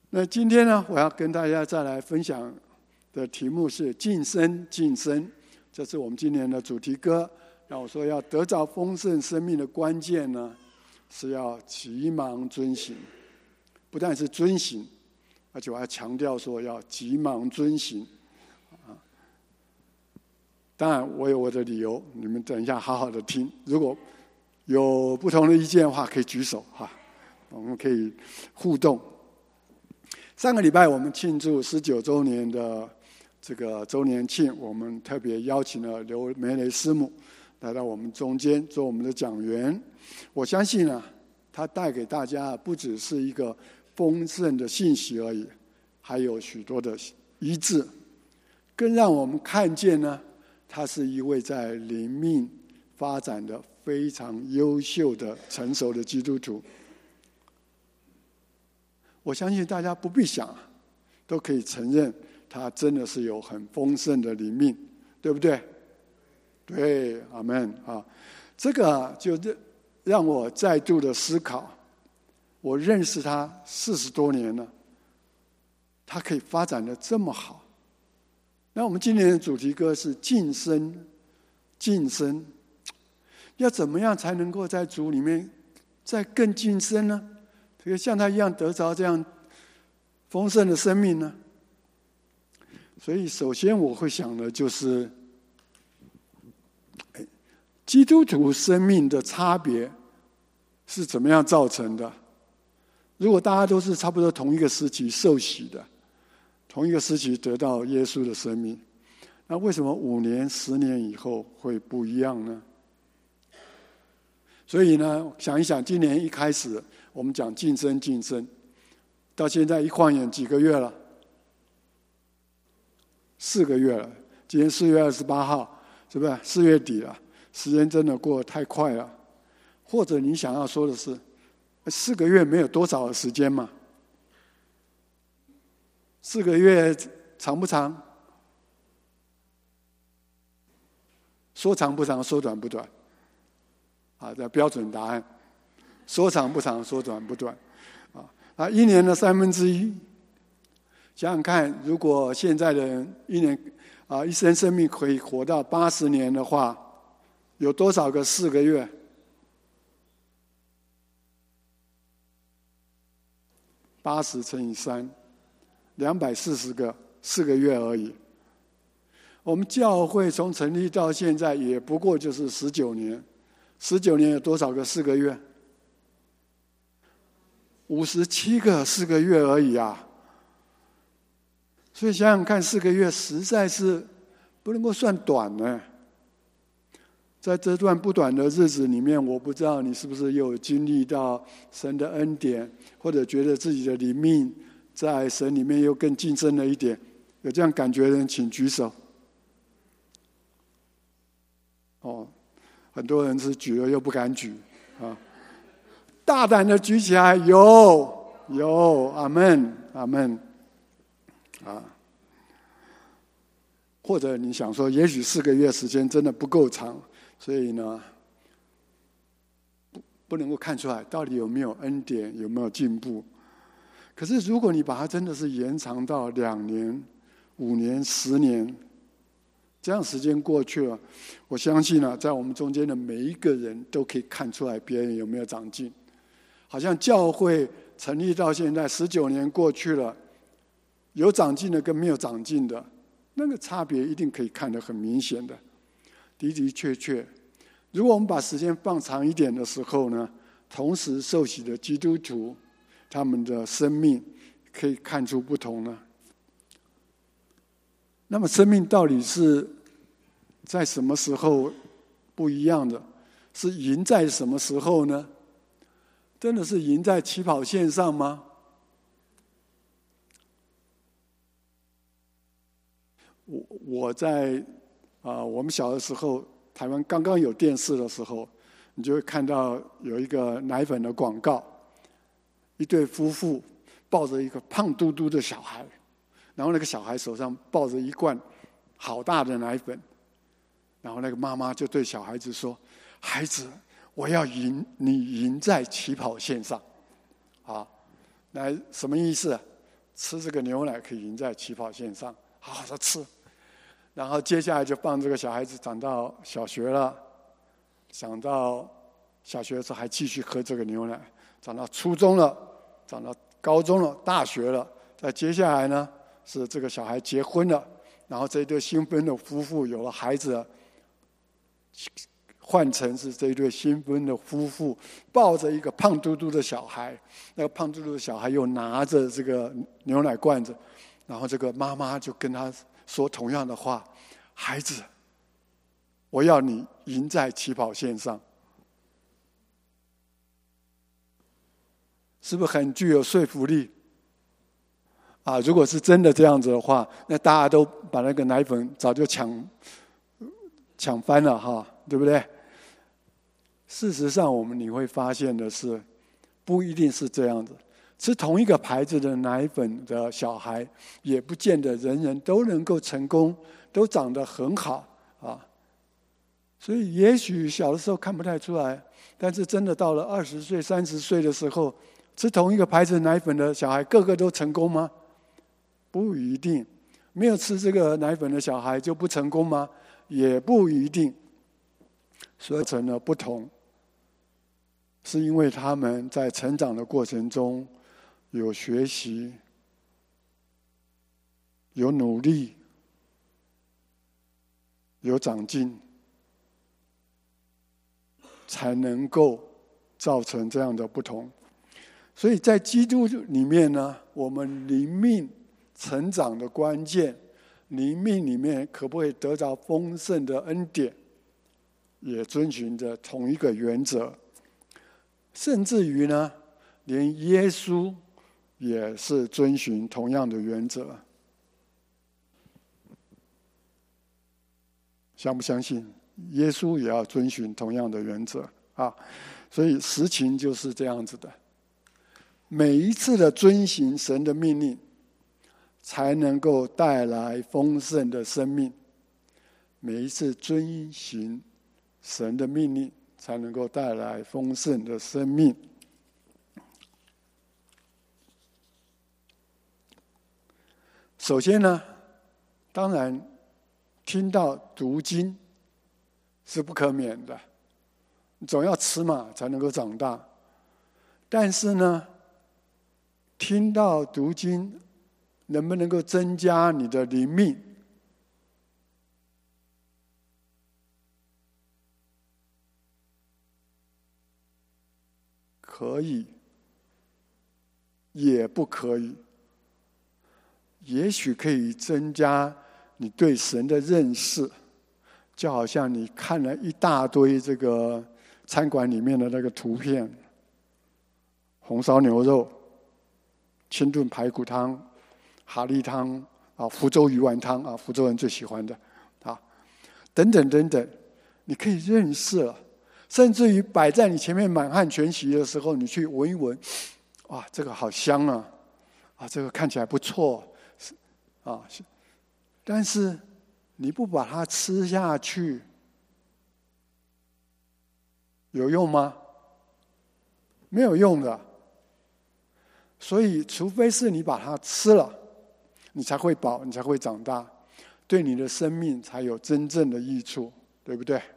那今天呢，我要跟大家再来分享的题目是晋升，晋升，这是我们今年的主题歌。那我说要得着丰盛生命的关键呢，是要急忙遵行，不但是遵行，而且我还强调说要急忙遵行。当然我有我的理由，你们等一下好好的听。如果有不同的意见的话，可以举手哈，我们可以互动。上个礼拜我们庆祝19周年的这个周年庆，我们特别邀请了刘梅雷师母来到我们中间做我们的讲员。我相信呢，他带给大家不只是一个丰盛的信息而已，还有许多的医治，更让我们看见呢，他是一位在灵命发展的非常优秀的成熟的基督徒。我相信大家不必想，都可以承认他真的是有很丰盛的灵命，对不对？对，阿们啊！这个就让我再度的思考，我认识他40多年了，他可以发展得这么好。那我们今年的主题歌是晋升，晋升，要怎么样才能够在主里面再更晋升呢？可以像他一样得着这样丰盛的生命呢？所以首先我会想的就是基督徒生命的差别是怎么样造成的。如果大家都是差不多同一个时期受洗的，同一个时期得到耶稣的生命，那为什么5年10年以后会不一样呢？所以呢，想一想，今年一开始我们讲晋升，晋升，到现在一晃眼几个月了，4个月了。今天4月28号，是不是4月底了？时间真的过得太快了。或者你想要说的是，4个月没有多少的时间嘛？4个月长不长？说长不长，说短不短？啊，这标准答案。说长不长，说短不短。啊，1年的1/3。想想看，如果现在的人一生生命可以活到80年的话，有多少个4个月？80乘以3，240个4个月而已。我们教会从成立到现在也不过就是19年，19年有多少个4个月？57个4个月而已啊！所以想想看，4个月实在是不能够算短呢。在这段不短的日子里面，我不知道你是不是有经历到神的恩典，或者觉得自己的灵命在神里面又更晋升了一点。有这样感觉的人请举手。哦，很多人是举了又不敢举啊。大胆的举起来，有，阿们，阿们，啊！或者你想说，也许4个月时间真的不够长，所以呢，不能够看出来到底有没有恩典，有没有进步。可是如果你把它真的是延长到2年、5年、10年，这样时间过去了，我相信呢，在我们中间的每一个人都可以看出来别人有没有长进。好像教会成立到现在19年过去了，有长进的跟没有长进的，那个差别一定可以看得很明显的。的的确确，如果我们把时间放长一点的时候呢，同时受洗的基督徒，他们的生命可以看出不同呢。那么生命到底是在什么时候不一样的？是赢在什么时候呢？真的是赢在起跑线上吗？我在我们小的时候，台湾刚刚有电视的时候，你就会看到有一个奶粉的广告，一对夫妇抱着一个胖嘟嘟的小孩，然后那个小孩手上抱着一罐好大的奶粉，然后那个妈妈就对小孩子说：“孩子，我要赢，你赢在起跑线上。”啊，那什么意思？ 吃这个牛奶可以赢在起跑线上，好好的吃。然后接下来就帮这个小孩子长到小学了，长到小学的时候还继续喝这个牛奶，长到初中了，长到高中了，大学了。再接下来呢，是这个小孩结婚了，然后这一对新婚的夫妇有了孩子了，换成是这一对新婚的夫妇抱着一个胖嘟嘟的小孩，那个胖嘟嘟的小孩又拿着这个牛奶罐子，然后这个妈妈就跟他说同样的话：孩子，我要你赢在起跑线上。是不是很具有说服力？如果是真的这样子的话，那大家都把那个奶粉早就抢翻了哈，对不对？事实上，你会发现的是，不一定是这样子。吃同一个牌子的奶粉的小孩，也不见得人人都能够成功，都长得很好啊。所以，也许小的时候看不太出来，但是真的到了20岁、30岁的时候，吃同一个牌子奶粉的小孩，个个都成功吗？不一定。没有吃这个奶粉的小孩就不成功吗？也不一定。所以成了不同，是因为他们在成长的过程中有学习，有努力，有长进，才能够造成这样的不同。所以在基督里面呢，我们灵命成长的关键，灵命里面可不可以得着丰盛的恩典，也遵循着同一个原则。甚至于呢，连耶稣也是遵循同样的原则。相不相信？耶稣也要遵循同样的原则啊！所以实情就是这样子的。每一次的遵行神的命令，才能够带来丰盛的生命。每一次遵行神的命令，才能够带来丰盛的生命。首先呢，当然听到读经是不可免的，总要吃嘛，才能够长大。但是呢，听到读经能不能够增加你的灵命？可以，也不可以。也许可以增加你对神的认识，就好像你看了一大堆这个餐馆里面的那个图片，红烧牛肉、清炖排骨汤、蛤蜊汤啊、福州鱼丸汤啊，福州人最喜欢的啊，等等等等，你可以认识了。甚至于摆在你前面满汉全席的时候，你去闻一闻，哇，这个好香啊！啊，这个看起来不错啊。但是你不把它吃下去，有用吗？没有用的。所以，除非是你把它吃了，你才会饱，你才会长大，对你的生命才有真正的益处，对不对？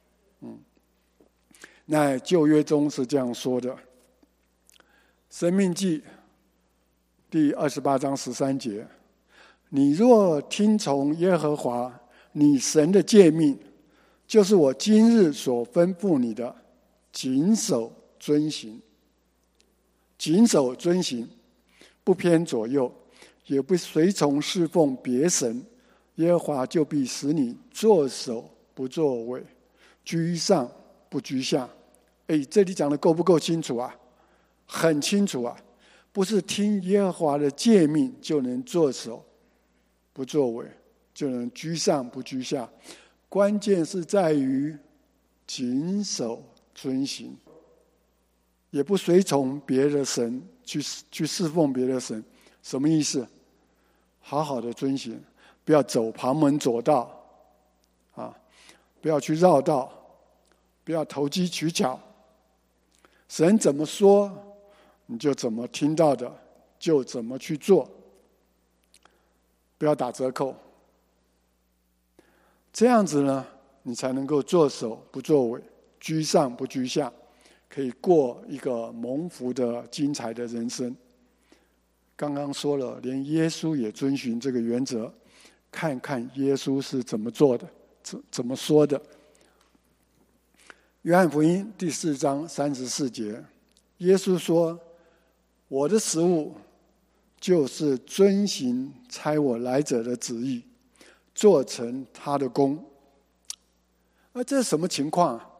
那旧约中是这样说的，《申命记》第28章13节：你若听从耶和华你神的诫命，就是我今日所吩咐你的，谨守遵行，谨守遵行，不偏左右，也不随从侍奉别神，耶和华就必使你作首不作尾，居上不居下。这里讲的够不够清楚啊？很清楚啊！不是听耶和华的诫命就能作首不作尾，就能居上不居下。关键是在于谨守遵行，也不随从别的神去侍奉别的神。什么意思？好好的遵行，不要走旁门左道啊！不要去绕道，不要投机取巧。神怎么说，你就怎么听到的，就怎么去做不要打折扣。这样子呢，你才能够作首不作尾，居上不居下，可以过一个蒙福的精彩的人生。刚刚说了，连耶稣也遵循这个原则，看看耶稣是怎么做的，怎么说的。约翰福音第4章34节，耶稣说：“我的食物就是遵行差我来者的旨意，做成他的功。”这是什么情况啊？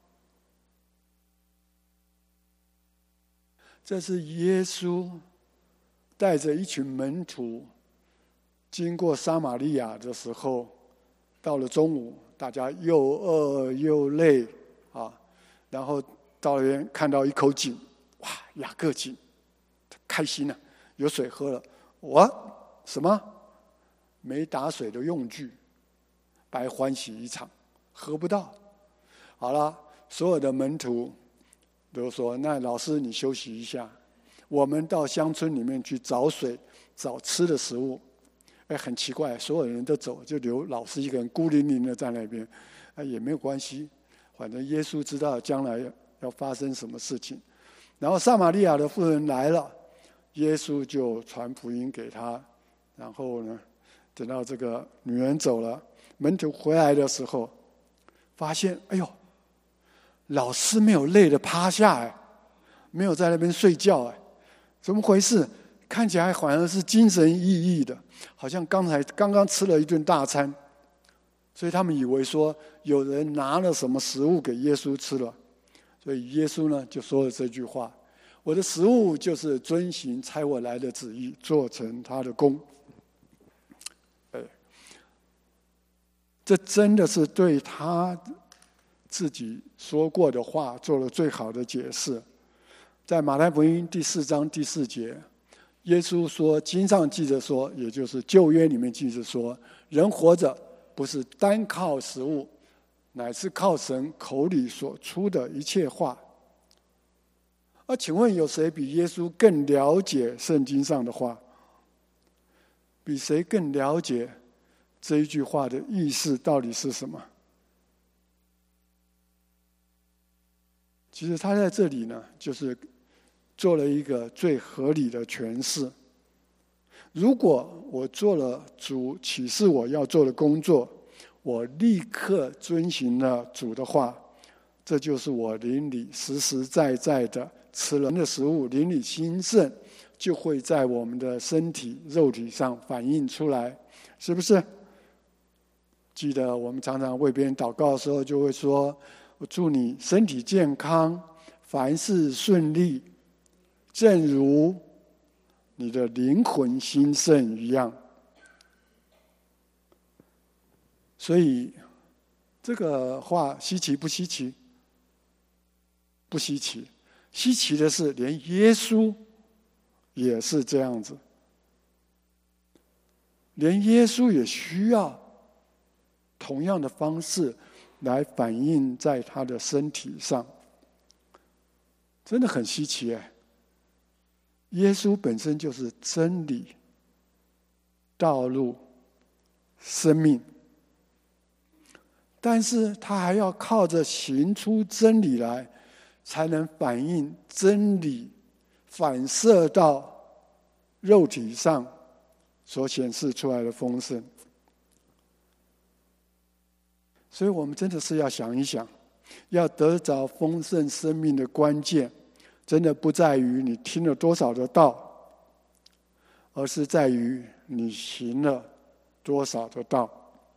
这是耶稣带着一群门徒经过撒玛利亚的时候，到了中午，大家又饿又累啊，然后到那边看到一口井，哇，雅各井，开心了，有水喝了。什么？没打水的用具，白欢喜一场，喝不到。好了，所有的门徒都说：“那老师你休息一下，我们到乡村里面去找水，找吃的食物。”很奇怪，所有人都走，就留老师一个人孤零零的在那边。也没有关系，反正耶稣知道将来要发生什么事情。然后撒玛利亚的妇人来了，耶稣就传福音给他。然后呢，等到这个女人走了，门徒回来的时候，发现哎呦，老师没有累的趴下，没有在那边睡觉，怎么回事？看起来反而是精神奕奕的，好像刚刚吃了一顿大餐。所以他们以为说有人拿了什么食物给耶稣吃了，所以耶稣呢就说了这句话：“我的食物就是遵行差我来的旨意，做成他的功。”这真的是对他自己说过的话做了最好的解释。在马太福音第4章第4节，耶稣说：“经上记着说，也就是旧约里面记着说，人活着不是单靠食物，乃是靠神口里所出的一切话。”请问有谁比耶稣更了解圣经上的话？比谁更了解这一句话的意思到底是什么？其实他在这里呢，就是做了一个最合理的诠释。如果我做了主启示我要做的工作，我立刻遵行了主的话，这就是我灵里实实在在的吃了的食物，灵里兴盛，就会在我们的身体肉体上反映出来，是不是？记得我们常常为别人祷告的时候，就会说：“我祝你身体健康，凡事顺利，正如你的灵魂兴盛一样。”所以这个话稀奇不稀奇？不稀奇。稀奇的是，连耶稣也是这样子，连耶稣也需要同样的方式来反映在他的身体上，真的很稀奇耶稣本身就是真理、道路、生命，但是他还要靠着行出真理来，才能反映真理反射到肉体上所显示出来的丰盛。所以我们真的是要想一想，要得着丰盛生命的关键，真的不在于你听了多少的道，而是在于你行了多少的道。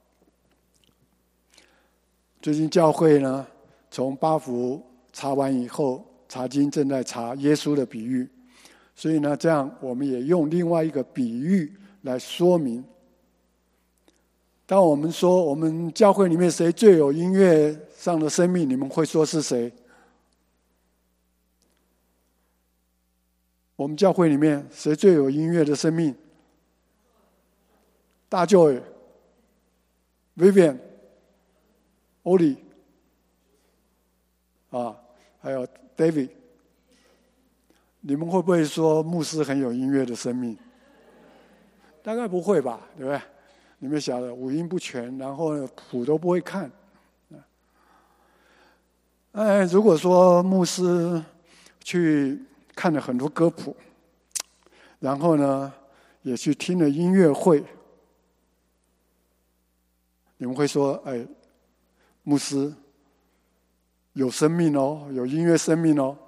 最近教会呢，从八福查完以后，查经正在查耶稣的比喻，所以呢，这样我们也用另外一个比喻来说明。当我们说我们教会里面谁最有音乐上的生命，你们会说是谁？我们教会里面谁最有音乐的生命？大Joy、Vivian、Oli 还有 David， 你们会不会说牧师很有音乐的生命？ 大概不会吧，对不对？你们晓得五音不全，然后呢谱都不会看。如果说牧师去看了很多歌谱，然后呢也去听了音乐会，你们会说，牧师有生命哦，有音乐生命哦？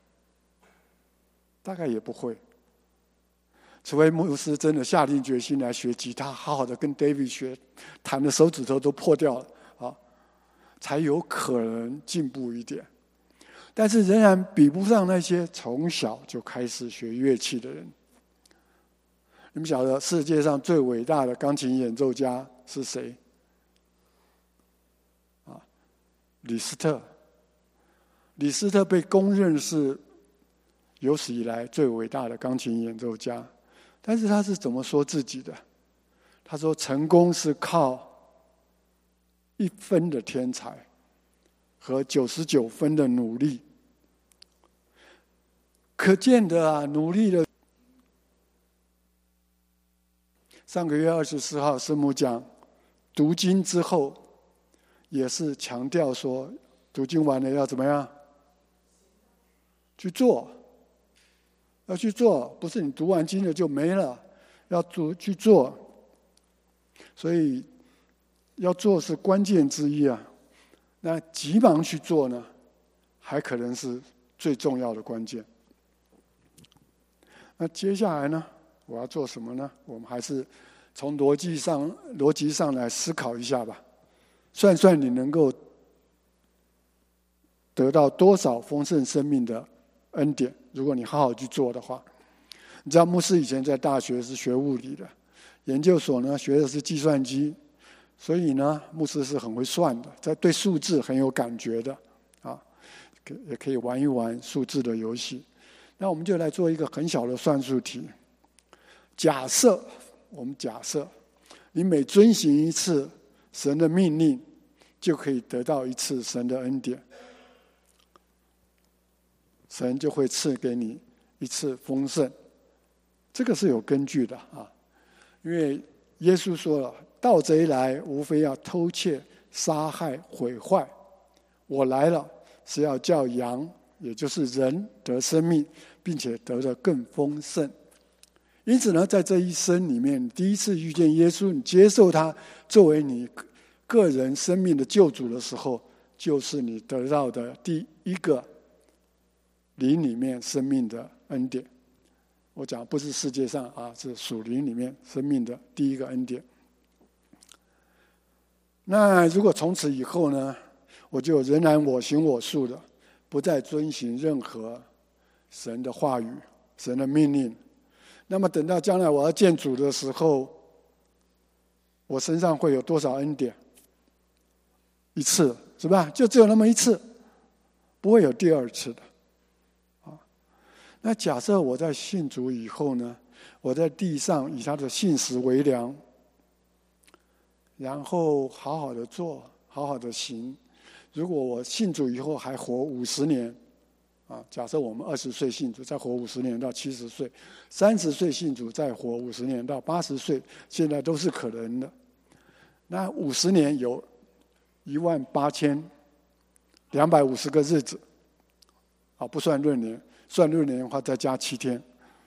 大概也不会，除非牧师真的下定决心来学吉他，好好的跟 David 学，弹的手指头都破掉了啊，才有可能进步一点。但是仍然比不上那些从小就开始学乐器的人。你们晓得世界上最伟大的钢琴演奏家是谁？李斯特。李斯特被公认是有史以来最伟大的钢琴演奏家，但是他是怎么说自己的？他说：“成功是靠1分的天才和99分的努力。”可见的啊，努力的。上个月24号，师母讲读经之后，也是强调说，读经完了要怎么样？去做，要去做，不是你读完经了就没了，要去做。所以要做是关键之一啊。那急忙去做呢，还可能是最重要的关键。那接下来呢，我要做什么呢？我们还是从逻辑上来思考一下吧，算算你能够得到多少丰盛生命的恩典。如果你好好去做的话，你知道牧师以前在大学是学物理的，研究所呢学的是计算机，所以呢牧师是很会算的，在对数字很有感觉的啊，也可以玩一玩数字的游戏。那我们就来做一个很小的算术题。我们假设你每遵行一次神的命令，就可以得到一次神的恩典，神就会赐给你一次丰盛。这个是有根据的啊，因为耶稣说了，盗贼来无非要偷窃、杀害、毁坏，我来了是要叫羊，也就是人得生命，并且得得更丰盛。因此呢，在这一生里面，你第一次遇见耶稣，你接受他作为你个人生命的救主的时候，就是你得到的第一个灵里面生命的恩典。我讲不是世界上啊，是属灵里面生命的第一个恩典。那如果从此以后呢，我就仍然我行我素的，不再遵行任何神的话语、神的命令，那么等到将来我要见主的时候，我身上会有多少恩典？一次，是吧？就只有那么一次，不会有第二次的。那假设我在信主以后呢，我在地上以他的信实为粮，然后好好的做，好好的行。如果我信主以后还活50年，假设我们20岁信主，再活50年到70岁，30岁信主，再活50年到80岁，现在都是可能的。那50年有18250个日子，不算闰年，算闰年的话再加7天，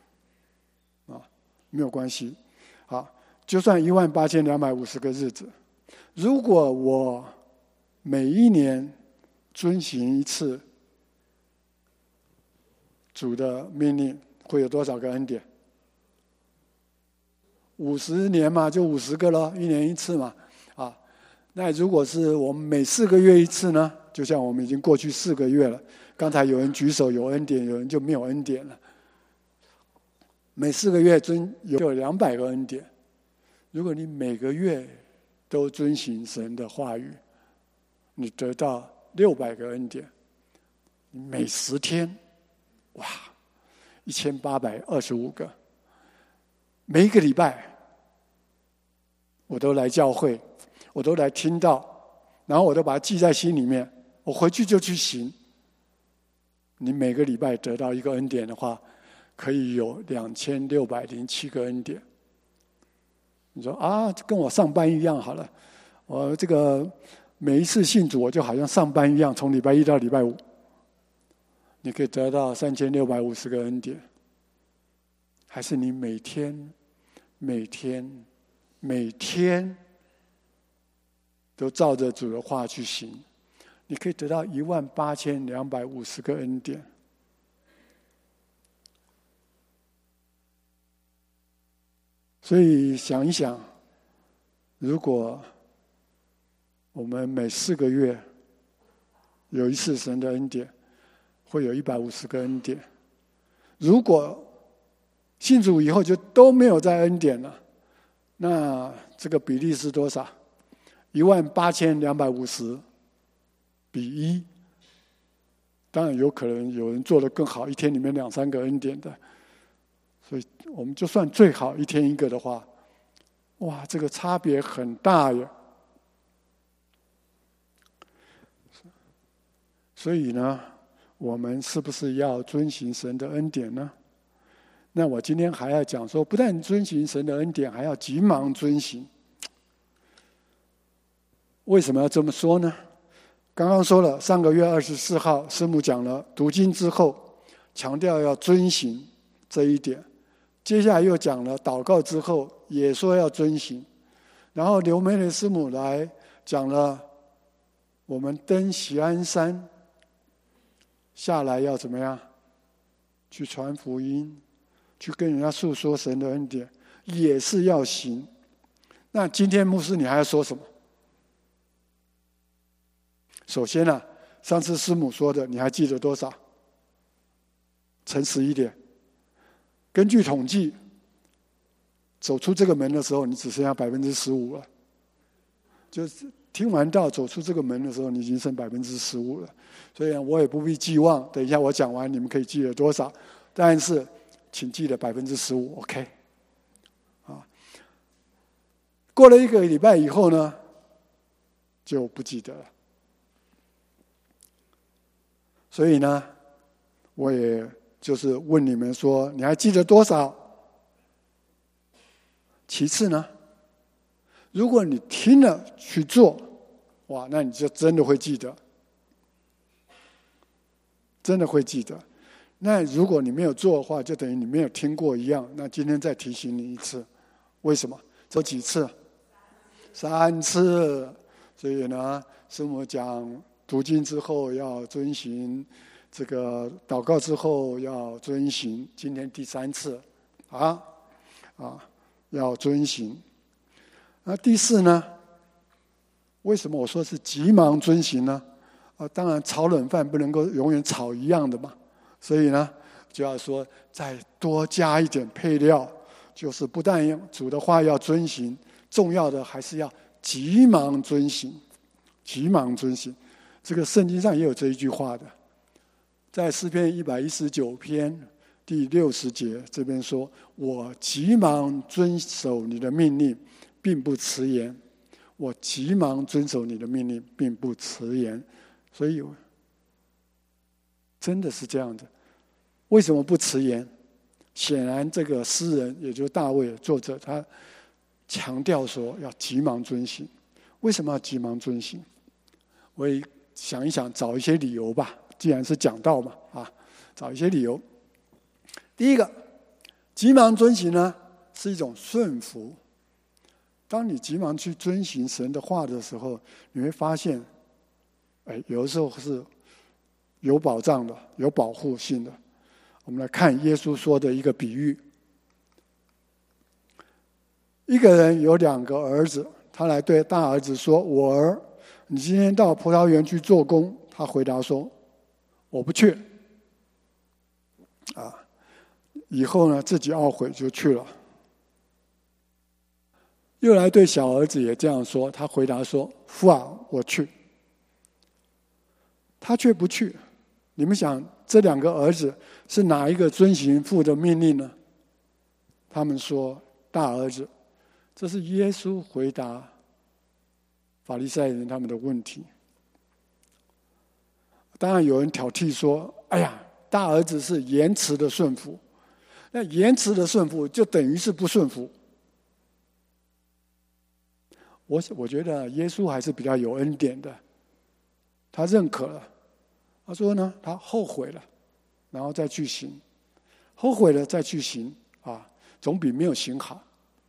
没有关系，就算18250个日子。如果我每一年遵行一次主的命令，会有多少个恩典？50年嘛，就50个了，1年1次嘛，那如果是我们每4个月1次呢？就像我们已经过去4个月了，刚才有人举手有恩典，有人就没有恩典了。每4个月就有200个恩典。如果你每个月都遵行神的话语，你得到600个恩典。你每10天，哇，1825个。每一个礼拜，我都来教会，我都来听到，然后我都把它记在心里面，我回去就去行。你每个礼拜得到一个恩典的话，可以有2607个恩典。 你说啊，跟我上班一样好了，我这个每一次信主，我就好像上班一样，从礼拜一到礼拜五，你可以得到3650个恩典，还是你每天都照着主的话去行，你可以得到18250个恩典。所以想一想，如果我们每4个月有一次神的恩典，会有150个恩典。如果信主以后就都没有再恩典了，那这个比例是多少？18250比1。当然有可能有人做得更好，一天里面2、3个恩典的。所以我们就算最好一天1个的话，哇，这个差别很大耶。所以呢，我们是不是要遵行神的恩典呢？那我今天还要讲说，不但遵行神的恩典，还要急忙遵行。为什么要这么说呢？刚刚说了，上个月24号师母讲了读经之后，强调要遵行这一点。接下来又讲了祷告之后，也说要遵行。然后刘美蕾师母来讲了，我们登锡安山下来要怎么样？去传福音，去跟人家诉说神的恩典，也是要行。那今天牧师你还要说什么？首先啊，上次师母说的，你还记得多少？诚实一点。根据统计，走出这个门的时候，你只剩下15%了。就是听完道走出这个门的时候，你已经剩15%了。所以我也不必寄望，等一下我讲完，你们可以记得多少。但是，请记得15% ，OK？ 啊，过了1个礼拜以后呢，就不记得了。所以呢，我也就是问你们说，你还记得多少？其次呢，如果你听了去做，哇，那你就真的会记得，真的会记得。那如果你没有做的话，就等于你没有听过一样。那今天再提醒你一次，为什么？这几次？3次。所以呢，师母讲读经之后要遵行，这个祷告之后要遵行。今天第3次，要遵行。那第4呢？为什么我说是急忙遵行呢？当然炒冷饭不能够永远炒一样的嘛，所以呢，就要说再多加一点配料，就是不但主的话要遵行，重要的还是要急忙遵行，急忙遵行。这个圣经上也有这一句话的，在诗篇119篇第60节这边说：“我急忙遵守你的命令，并不迟延。”我急忙遵守你的命令，并不迟延。所以，真的是这样的。为什么不迟延？显然，这个诗人，也就是大卫作者，他强调说要急忙遵行。为什么要急忙遵行？我也想一想，找一些理由吧。既然是讲道嘛，找一些理由。第一个，急忙遵行呢，是一种顺服。当你急忙去遵行神的话的时候，你会发现，有的时候是有保障的，有保护性的。我们来看耶稣说的一个比喻：一个人有2个儿子，他来对大儿子说：“我儿，你今天到葡萄园去做工。”他回答说：“我不去。”以后呢，自己懊悔就去了。又来对小儿子也这样说，他回答说：“父啊，我去。”他却不去。你们想，这2个儿子是哪一个遵行父的命令呢？他们说大儿子。这是耶稣回答法利赛人他们的问题。当然有人挑剔说：“哎呀，大儿子是延迟的顺服，那延迟的顺服就等于是不顺服。” 我觉得耶稣还是比较有恩典的，他认可了，他说呢，他后悔了，然后再去行，后悔了再去行啊，总比没有行好，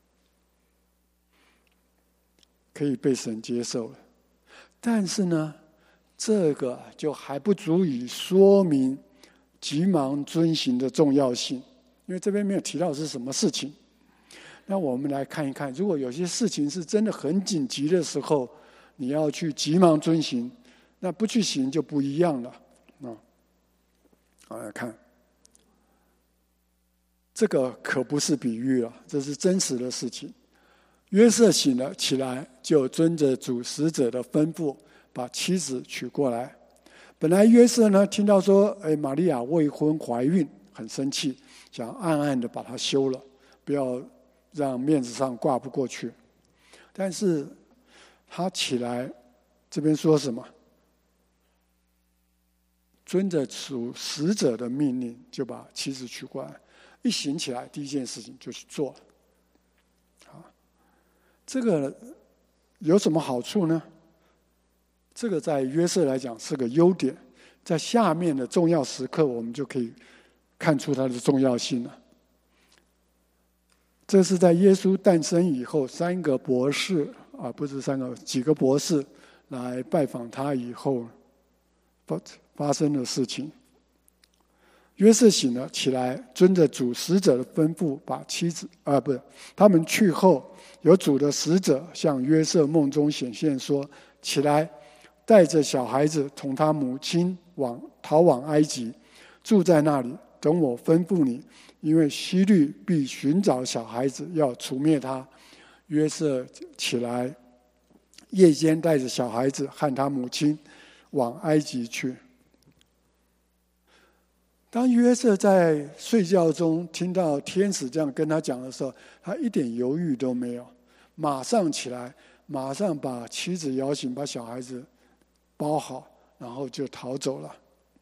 可以被神接受了。但是呢，这个就还不足以说明急忙遵行的重要性，因为这边没有提到是什么事情。那我们来看一看，如果有些事情是真的很紧急的时候，你要去急忙遵行，那不去行就不一样了。好，来看，这个可不是比喻了，这是真实的事情。约瑟醒了起来，就遵着主使者的吩咐，把妻子娶过来。本来约瑟呢，听到说，玛利亚未婚怀孕，很生气，想暗暗的把她休了，不要让面子上挂不过去。但是他起来，这边说什么？遵着主使者的命令，就把妻子娶过来。一醒起来，第一件事情就去做了。这个有什么好处呢？这个在约瑟来讲是个优点，在下面的重要时刻，我们就可以看出它的重要性了。这是在耶稣诞生以后，几个博士来拜访他以后发生的事情。约瑟醒了起来，遵着主使者的吩咐，把妻子他们去后，有主的使者向约瑟梦中显现说：“起来，带着小孩子同他母亲逃往埃及，住在那里，等我吩咐你，因为希律必寻找小孩子，要除灭他。”约瑟起来，夜间带着小孩子和他母亲往埃及去。当约瑟在睡觉中听到天使这样跟他讲的时候，他一点犹豫都没有，马上起来，马上把妻子摇醒，把小孩子包好，然后就逃走了。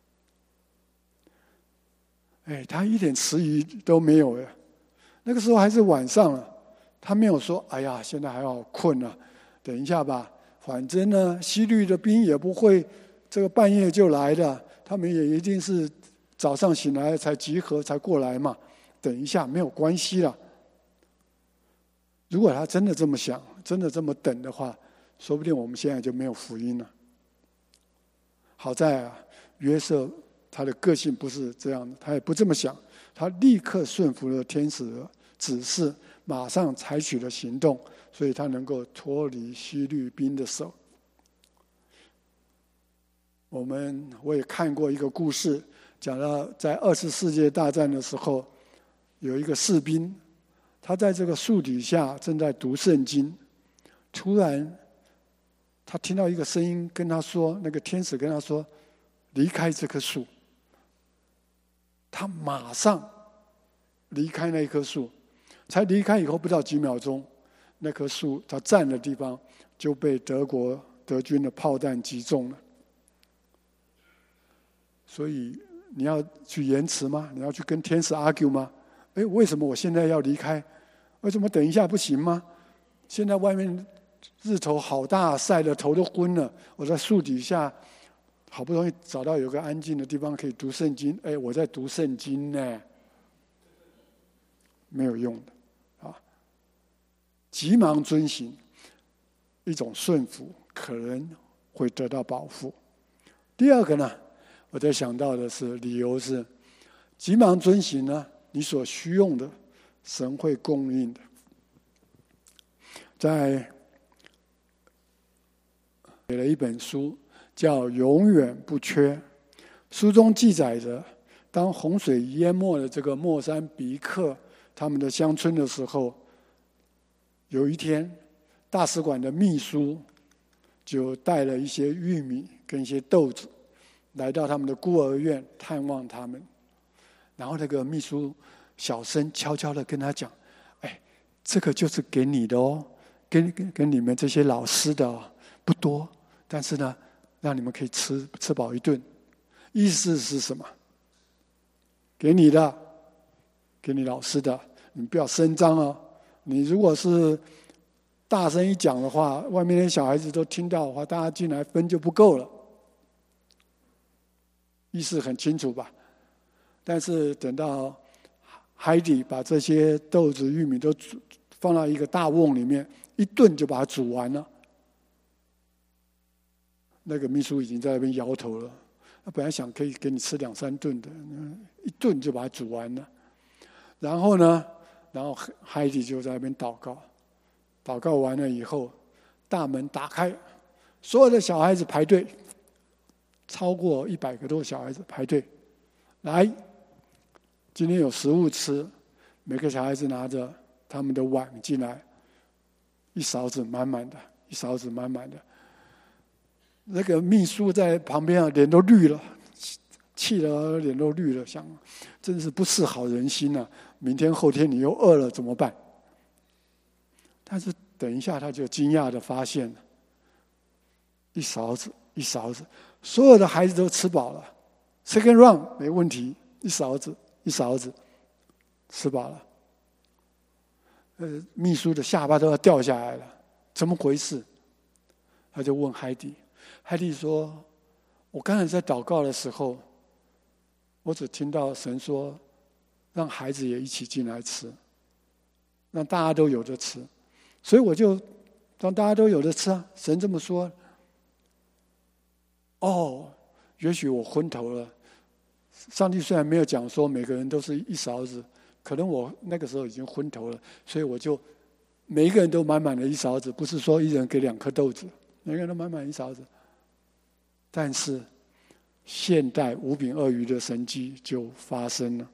他一点迟疑都没有。那个时候还是晚上了，他没有说：“哎呀，现在还好困啊，等一下吧。反正呢，希律的兵也不会这个半夜就来的，他们也一定是早上醒来才集合才过来嘛，等一下没有关系了。”如果他真的这么想，真的这么等的话，说不定我们现在就没有福音了。好在约瑟他的个性不是这样的，他也不这么想，他立刻顺服了天使的指示，马上采取了行动，所以他能够脱离希律兵的手。我也看过一个故事，讲到在24世界大战的时候，有一个士兵，他在这个树底下正在读圣经，突然他听到一个声音跟他说，那个天使跟他说：“离开这棵树。”他马上离开那棵树，才离开以后不到几秒钟，那棵树他站的地方就被德军的炮弹击中了。所以你要去延迟吗？你要去跟天使 argue 吗？为什么我现在要离开？为什么等一下不行吗？现在外面日头好大，晒得头都昏了，我在树底下好不容易找到有个安静的地方可以读圣经，我在读圣经呢，没有用的啊！急忙遵行，一种顺服，可能会得到保护。第二个呢，我在想到的是理由是，急忙遵行呢，你所需用的，神会供应的。写了一本书叫《永远不缺》，书中记载着，当洪水淹没了这个莫桑比克他们的乡村的时候，有一天，大使馆的秘书就带了一些玉米跟一些豆子，来到他们的孤儿院探望他们。然后那个秘书小声悄悄的跟他讲：“这个就是给你的哦，跟你们这些老师的哦，不多，但是呢，让你们可以吃饱一顿。”意思是什么？给你的，给你老师的，你不要声张哦。你如果是大声一讲的话，外面的小孩子都听到的话，大家进来分就不够了，意思很清楚吧？但是等到海底把这些豆子、玉米都放到一个大瓮里面，一顿就把它煮完了。那个秘书已经在那边摇头了。他本来想可以给你吃2-3顿的，一顿就把它煮完了。然后呢，海底就在那边祷告，祷告完了以后，大门打开，所有的小孩子排队，超过100个多小孩子排队，来，今天有食物吃，每个小孩子拿着他们的碗进来，一勺子满满的，一勺子满满的。那个秘书在旁边啊，脸都绿了，气得脸都绿了，想，真是不识好人心啊！明天后天你又饿了怎么办？但是等一下他就惊讶的发现了，一勺子一勺子，所有的孩子都吃饱了 ，second round 没问题，一勺子一勺子吃饱了。秘书的下巴都要掉下来了，怎么回事？他就问海底。海蒂说：“我刚才在祷告的时候，我只听到神说，让孩子也一起进来吃，让大家都有得吃，所以我就让大家都有得吃啊。神这么说。哦，也许我昏头了。上帝虽然没有讲说每个人都是一勺子，可能我那个时候已经昏头了，所以我就每一个人都满满的一勺子，不是说一人给2颗豆子。”每个人都满满一勺子，但是现代5饼2鱼的神迹就发生了。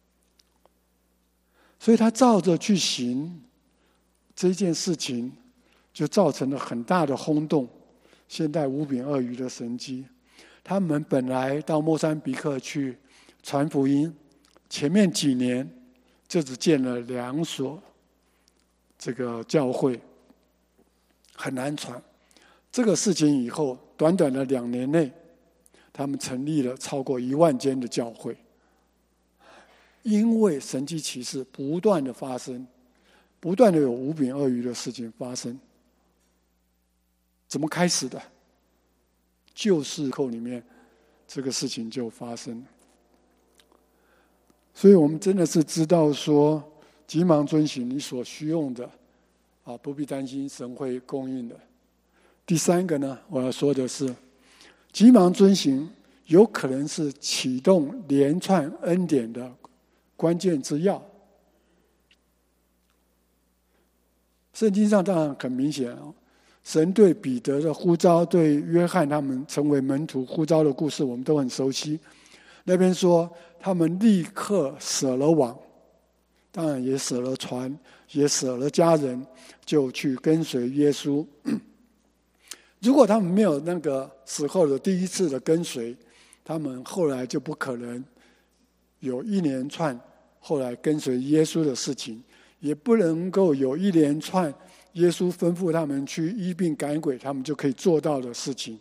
所以他照着去行这件事情，就造成了很大的轰动。现代5饼2鱼的神迹，他们本来到莫桑比克去传福音，前面几年就只建了2所这个教会，很难传。这个事情以后，短短的2年内，他们成立了超过1万间的教会。因为神迹奇事不断的发生，不断的有5饼2鱼的事情发生。怎么开始的？旧事后里面，这个事情就发生了。所以我们真的是知道说，急忙遵行你所需用的，不必担心神会供应的。第3个呢，我要说的是，急忙遵行有可能是启动连串恩典的关键之要。圣经上当然很明显，神对彼得的呼召，对约翰他们成为门徒呼召的故事，我们都很熟悉。那边说，他们立刻舍了网，当然也舍了船，也舍了家人，就去跟随耶稣。如果他们没有那个时候的第一次的跟随，他们后来就不可能有一连串后来跟随耶稣的事情，也不能够有一连串耶稣吩咐他们去医病赶鬼，他们就可以做到的事情。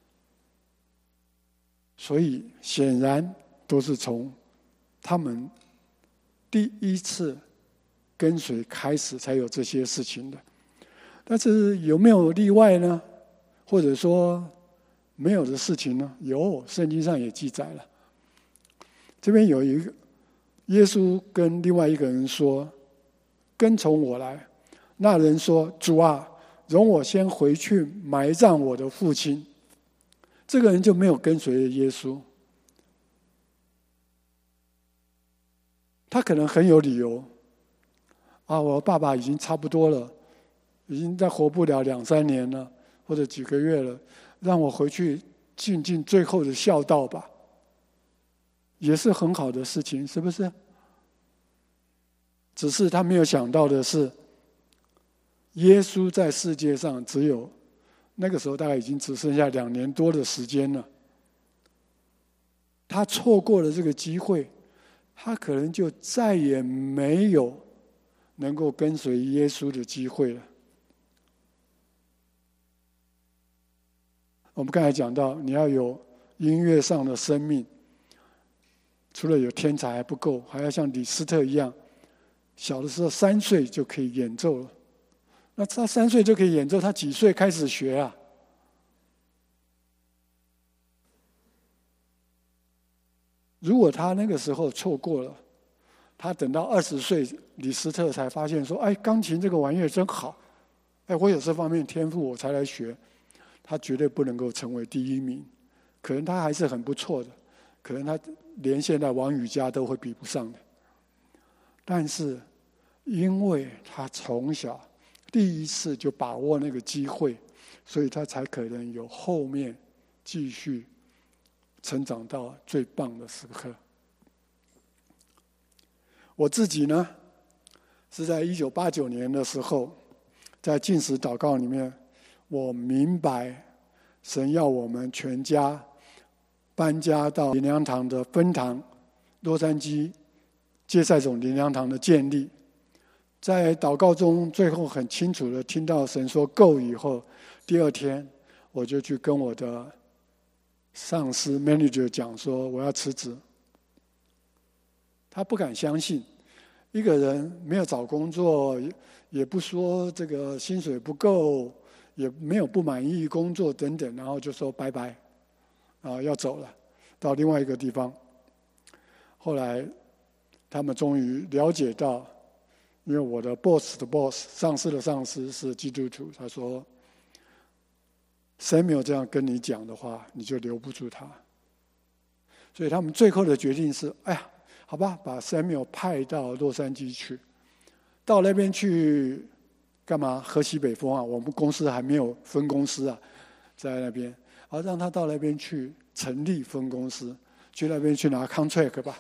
所以显然都是从他们第一次跟随开始才有这些事情的。但是有没有例外呢？或者说没有的事情呢？有，圣经上也记载了。这边有一个耶稣跟另外一个人说：“跟从我来。”那人说：“主啊，容我先回去埋葬我的父亲。”这个人就没有跟随耶稣。他可能很有理由。我爸爸已经差不多了，已经再活不了2-3年了。或者几个月了，让我回去尽尽最后的孝道吧，也是很好的事情，是不是？只是他没有想到的是，耶稣在世界上只有那个时候大概已经只剩下2年多的时间了。他错过了这个机会，他可能就再也没有能够跟随耶稣的机会了。我们刚才讲到，你要有音乐上的生命，除了有天才还不够，还要像李斯特一样，小的时候3岁就可以演奏了， 那他3岁就可以演奏，他几岁开始学啊？如果他那个时候错过了，他等到20岁，李斯特才发现说：“哎，钢琴这个玩意儿真好，哎，我有这方面天赋，我才来学。”他绝对不能够成为第1名，可能他还是很不错的，可能他连现在王羽佳都会比不上的。但是，因为他从小第一次就把握那个机会，所以他才可能有后面继续成长到最棒的时刻。我自己呢，是在1989年的时候，在禁食祷告里面，我明白神要我们全家搬家到灵粮堂的分堂，洛杉矶接塞总灵粮堂的建立。在祷告中，最后很清楚的听到神说够以后，第2天我就去跟我的上司 manager 讲说我要辞职。他不敢相信，一个人没有找工作，也不说这个薪水不够，也没有不满意工作等等，然后就说拜拜，要走了，到另外一个地方。后来他们终于了解到，因为我的 boss 的 boss 上司的上司是基督徒，他说谁没有这样跟你讲的话，你就留不住他。所以他们最后的决定是：哎呀，好吧，把 Samuel 派到洛杉矶去，到那边去干嘛？喝西北风啊！我们公司还没有分公司啊，在那边，让他到那边去成立分公司，去那边去拿 contract 吧，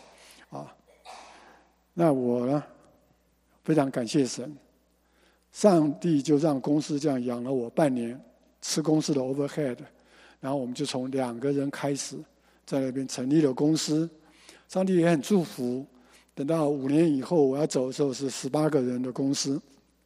那我呢，非常感谢神，上帝就让公司这样养了我半年，吃公司的 overhead， 然后我们就从2个人开始，在那边成立了公司。上帝也很祝福，等到5年以后我要走的时候是18个人的公司，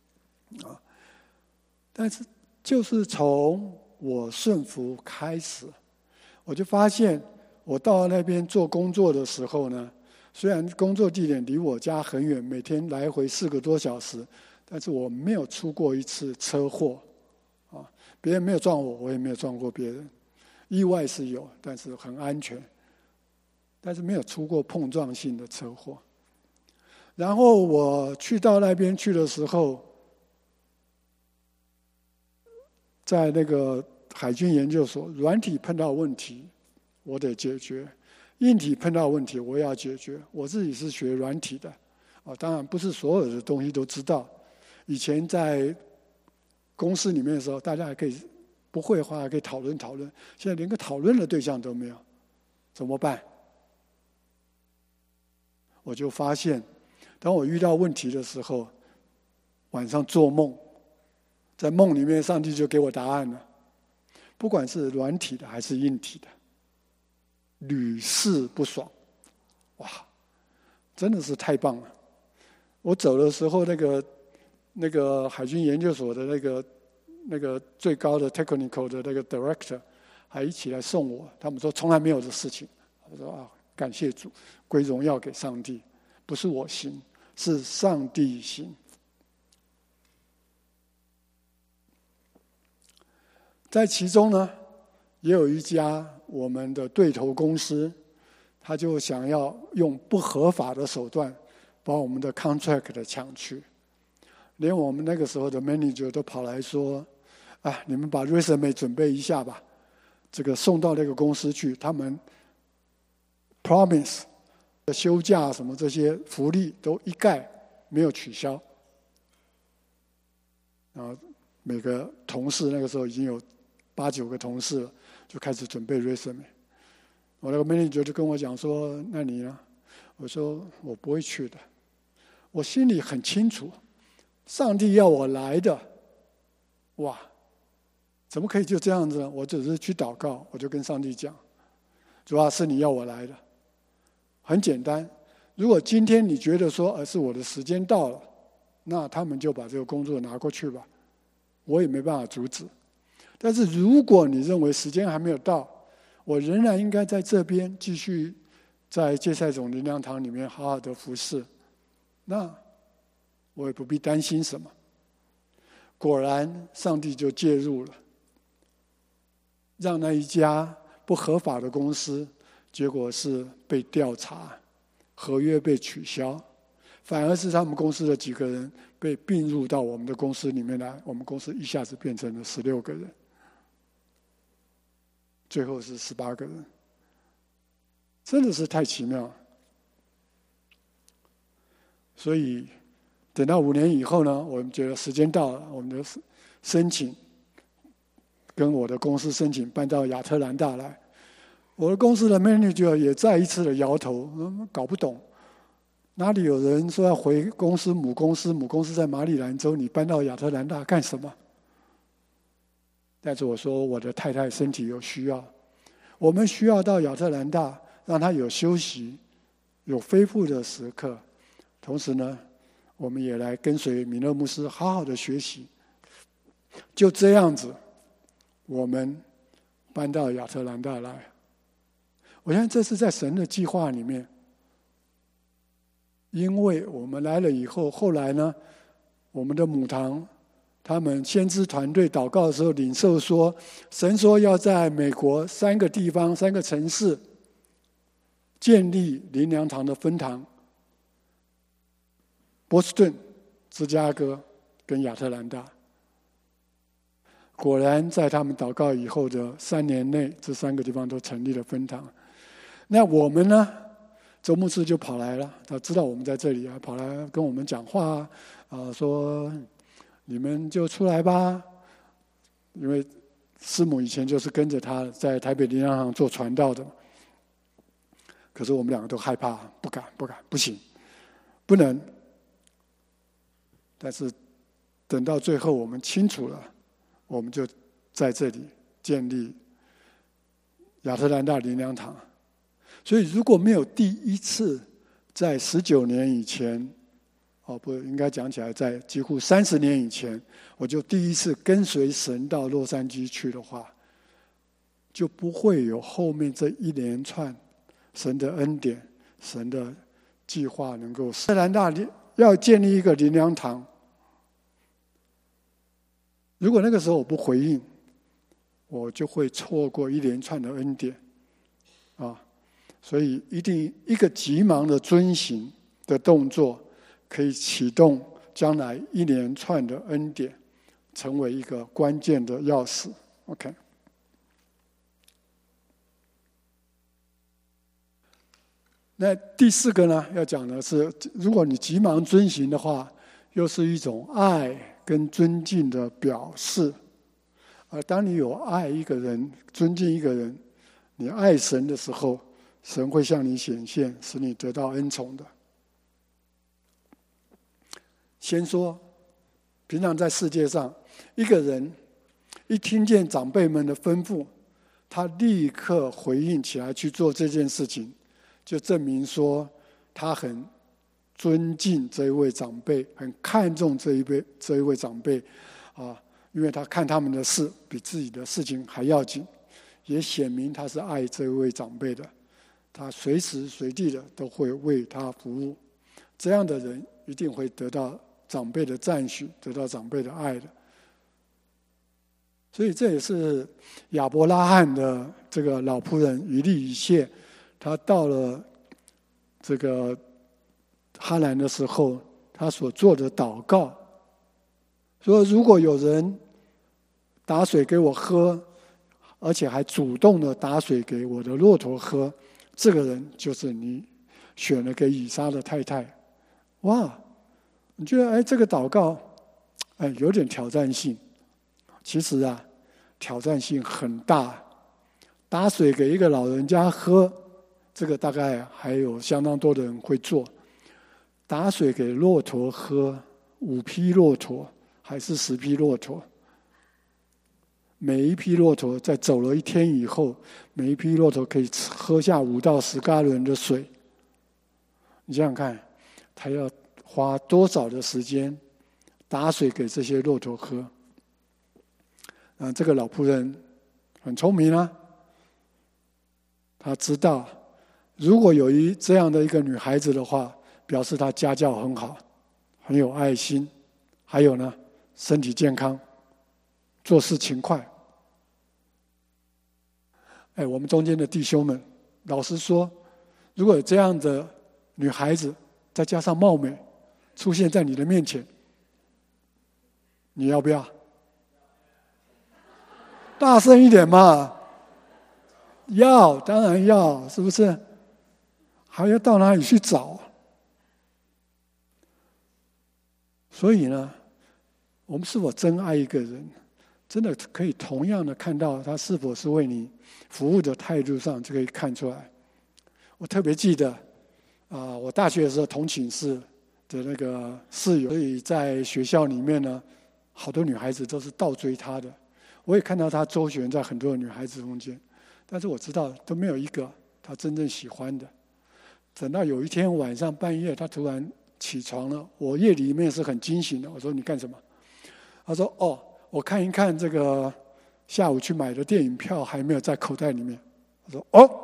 但是就是从我顺服开始，我就发现我到那边做工作的时候呢，虽然工作地点离我家很远，每天来回4个多小时，但是我没有出过一次车祸，别人没有撞我，我也没有撞过别人，意外是有，但是很安全。但是没有出过碰撞性的车祸。然后我去到那边去的时候，在那个海军研究所，软体碰到问题，我得解决；硬体碰到问题，我也要解决。我自己是学软体的，当然不是所有的东西都知道。以前在公司里面的时候，大家还可以不会的话还可以讨论讨论，现在连个讨论的对象都没有，怎么办？我就发现，当我遇到问题的时候，晚上做梦，在梦里面上帝就给我答案了，不管是软体的还是硬体的，屡试不爽。哇，真的是太棒了！我走的时候，那个海军研究所的那个最高的 technical 的那个 director 还一起来送我，他们说从来没有的事情。我说感谢主，归荣耀给上帝，不是我行，是上帝行。在其中呢，也有一家我们的对头公司，他就想要用不合法的手段把我们的 contract 抢去，连我们那个时候的 manager 都跑来说：“你们把 resume 准备一下吧，这个送到那个公司去，他们 promise 休假什么这些福利都一概没有取消。”然后每个同事那个时候已经有8、9个同事了，就开始准备 resume。我那个 manager 就跟我讲说：“那你呢？”我说：“我不会去的。”我心里很清楚，上帝要我来的，哇，怎么可以就这样子呢？我只是去祷告，我就跟上帝讲：“主要是你要我来的。”很简单，如果今天你觉得说是我的时间到了，那他们就把这个工作拿过去吧，我也没办法阻止。但是如果你认为时间还没有到，我仍然应该在这边继续在接塞总灵粮堂里面好好的服侍，那我也不必担心什么。 果然上帝就介入了，让那一家不合法的公司结果是被调查，合约被取消，反而是他们公司的几个人被并入到我们的公司里面来，我们公司一下子变成了16个人，最后是18个人，真的是太奇妙了。所以等到5年以后呢，我们觉得时间到了，我们的申请跟我的公司申请搬到亚特兰大来。我的公司的 manager 也再一次的摇头，搞不懂，哪里有人说要回公司母公司在马里兰州，你搬到亚特兰大干什么？但是我说我的太太身体有需要，我们需要到亚特兰大，让她有休息、有恢复的时刻。同时呢，我们也来跟随米勒牧师好好的学习。就这样子，我们搬到亚特兰大来。我相信这是在神的计划里面，因为我们来了以后，后来呢，我们的母堂他们先知团队祷告的时候领受说，神说要在美国3个地方、3个城市建立灵粮堂的分堂。波士顿、芝加哥跟亚特兰大，果然在他们祷告以后的3年内，这3个地方都成立了分堂。那我们呢，周牧师就跑来了，他知道我们在这里啊，跑来跟我们讲话说你们就出来吧，因为师母以前就是跟着他在台北灵粮堂做传道的，可是我们2个都害怕，不敢，不行，不能。但是等到最后我们清楚了，我们就在这里建立亚特兰大灵粮堂。所以如果没有第一次在19年以前，不应该讲起来，在几乎30年以前，我就第一次跟随神到洛杉矶去的话，就不会有后面这一连串神的恩典、神的计划能够。亚特兰大要建立一个灵粮堂，如果那个时候我不回应，我就会错过一连串的恩典所以一定一个急忙的遵行的动作，可以启动将来一连串的恩典，成为一个关键的钥匙。OK。那第4个呢，要讲的是，如果你急忙遵行的话，又是一种爱跟尊敬的表示。当你有爱一个人、尊敬一个人，你爱神的时候，神会向你显现，使你得到恩宠的。先说，平常在世界上，一个人一听见长辈们的吩咐，他立刻回应起来去做这件事情，就证明说他很尊敬这一位长辈，很看重这一位长辈因为他看他们的事比自己的事情还要紧，也显明他是爱这一位长辈的，他随时随地的都会为他服务。这样的人一定会得到长辈的赞许，得到长辈的爱的。所以这也是亚伯拉罕的这个老仆人以利以谢，他到了这个哈兰的时候，他所做的祷告，说如果有人打水给我喝，而且还主动的打水给我的骆驼喝，这个人就是你选了给以撒的太太。哇，你觉得这个祷告有点挑战性。其实挑战性很大。打水给一个老人家喝，这个大概还有相当多的人会做。打水给骆驼喝，5匹骆驼还是10匹骆驼？每一匹骆驼在走了1天以后，每一匹骆驼可以喝下5到10加仑的水。你想想看，他要花多少的时间打水给这些骆驼喝？这个老仆人很聪明他知道如果有这样的一个女孩子的话，表示她家教很好，很有爱心，还有呢， 身体健康，做事勤快。我们中间的弟兄们，老实说，如果有这样的女孩子，再加上貌美，出现在你的面前，你要不要？大声一点嘛！要，当然要，是不是？还要到哪里去找？所以呢，我们是否真爱一个人，真的可以同样的看到他是否是为你服务的态度上就可以看出来。我特别记得，我大学的时候同寝室的那个室友，所以在学校里面呢，好多女孩子都是倒追他的。我也看到他周旋在很多的女孩子中间，但是我知道都没有一个他真正喜欢的。等到有一天晚上半夜，他突然起床了，我夜里面是很惊醒的。我说你干什么？他说我看一看这个下午去买的电影票还没有在口袋里面。我说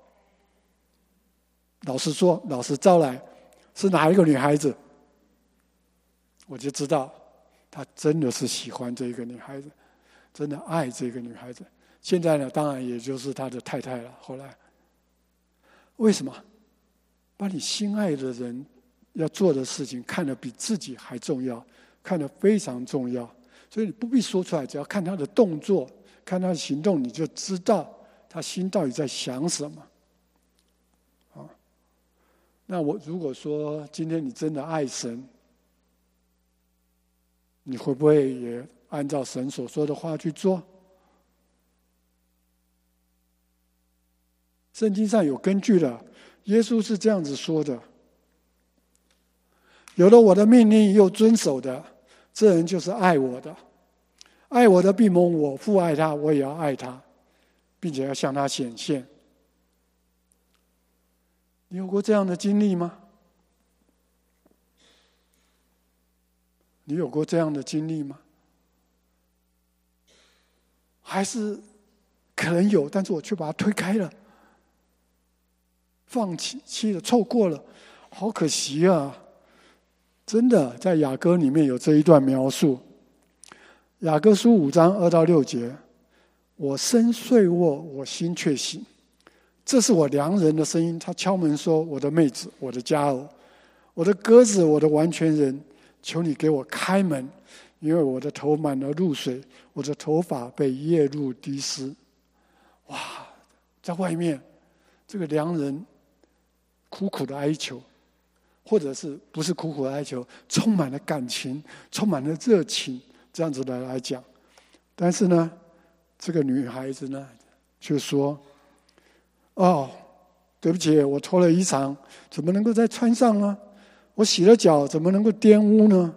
老实说，老实招来，是哪一个女孩子？我就知道他真的是喜欢这个女孩子，真的爱这个女孩子。现在呢，当然也就是他的太太了。后来为什么把你心爱的人要做的事情看得比自己还重要，看得非常重要？所以你不必说出来，只要看他的动作，看他的行动，你就知道他心到底在想什么。那我如果说今天你真的爱神，你会不会也按照神所说的话去做？圣经上有根据的，耶稣是这样子说的：有了我的命令又遵守的，这人就是爱我的。爱我的必蒙我父爱他，我也要爱他，并且要向他显现。你有过这样的经历吗？你有过这样的经历吗？还是可能有，但是我却把它推开了，放弃了，错过了，好可惜啊！真的，在雅歌里面有这一段描述，雅歌书5章2到6节：我身睡卧，我心却醒。这是我良人的声音，他敲门说：我的妹子，我的佳偶，我的鸽子，我的完全人，求你给我开门，因为我的头满了露水，我的头发被夜露滴湿。哇，在外面这个良人苦苦的哀求，或者是不是苦苦的哀求，充满了感情，充满了热情，这样子的来讲。但是呢，这个女孩子呢却说：对不起，我脱了衣裳，怎么能够再穿上呢？我洗了脚，怎么能够玷污呢？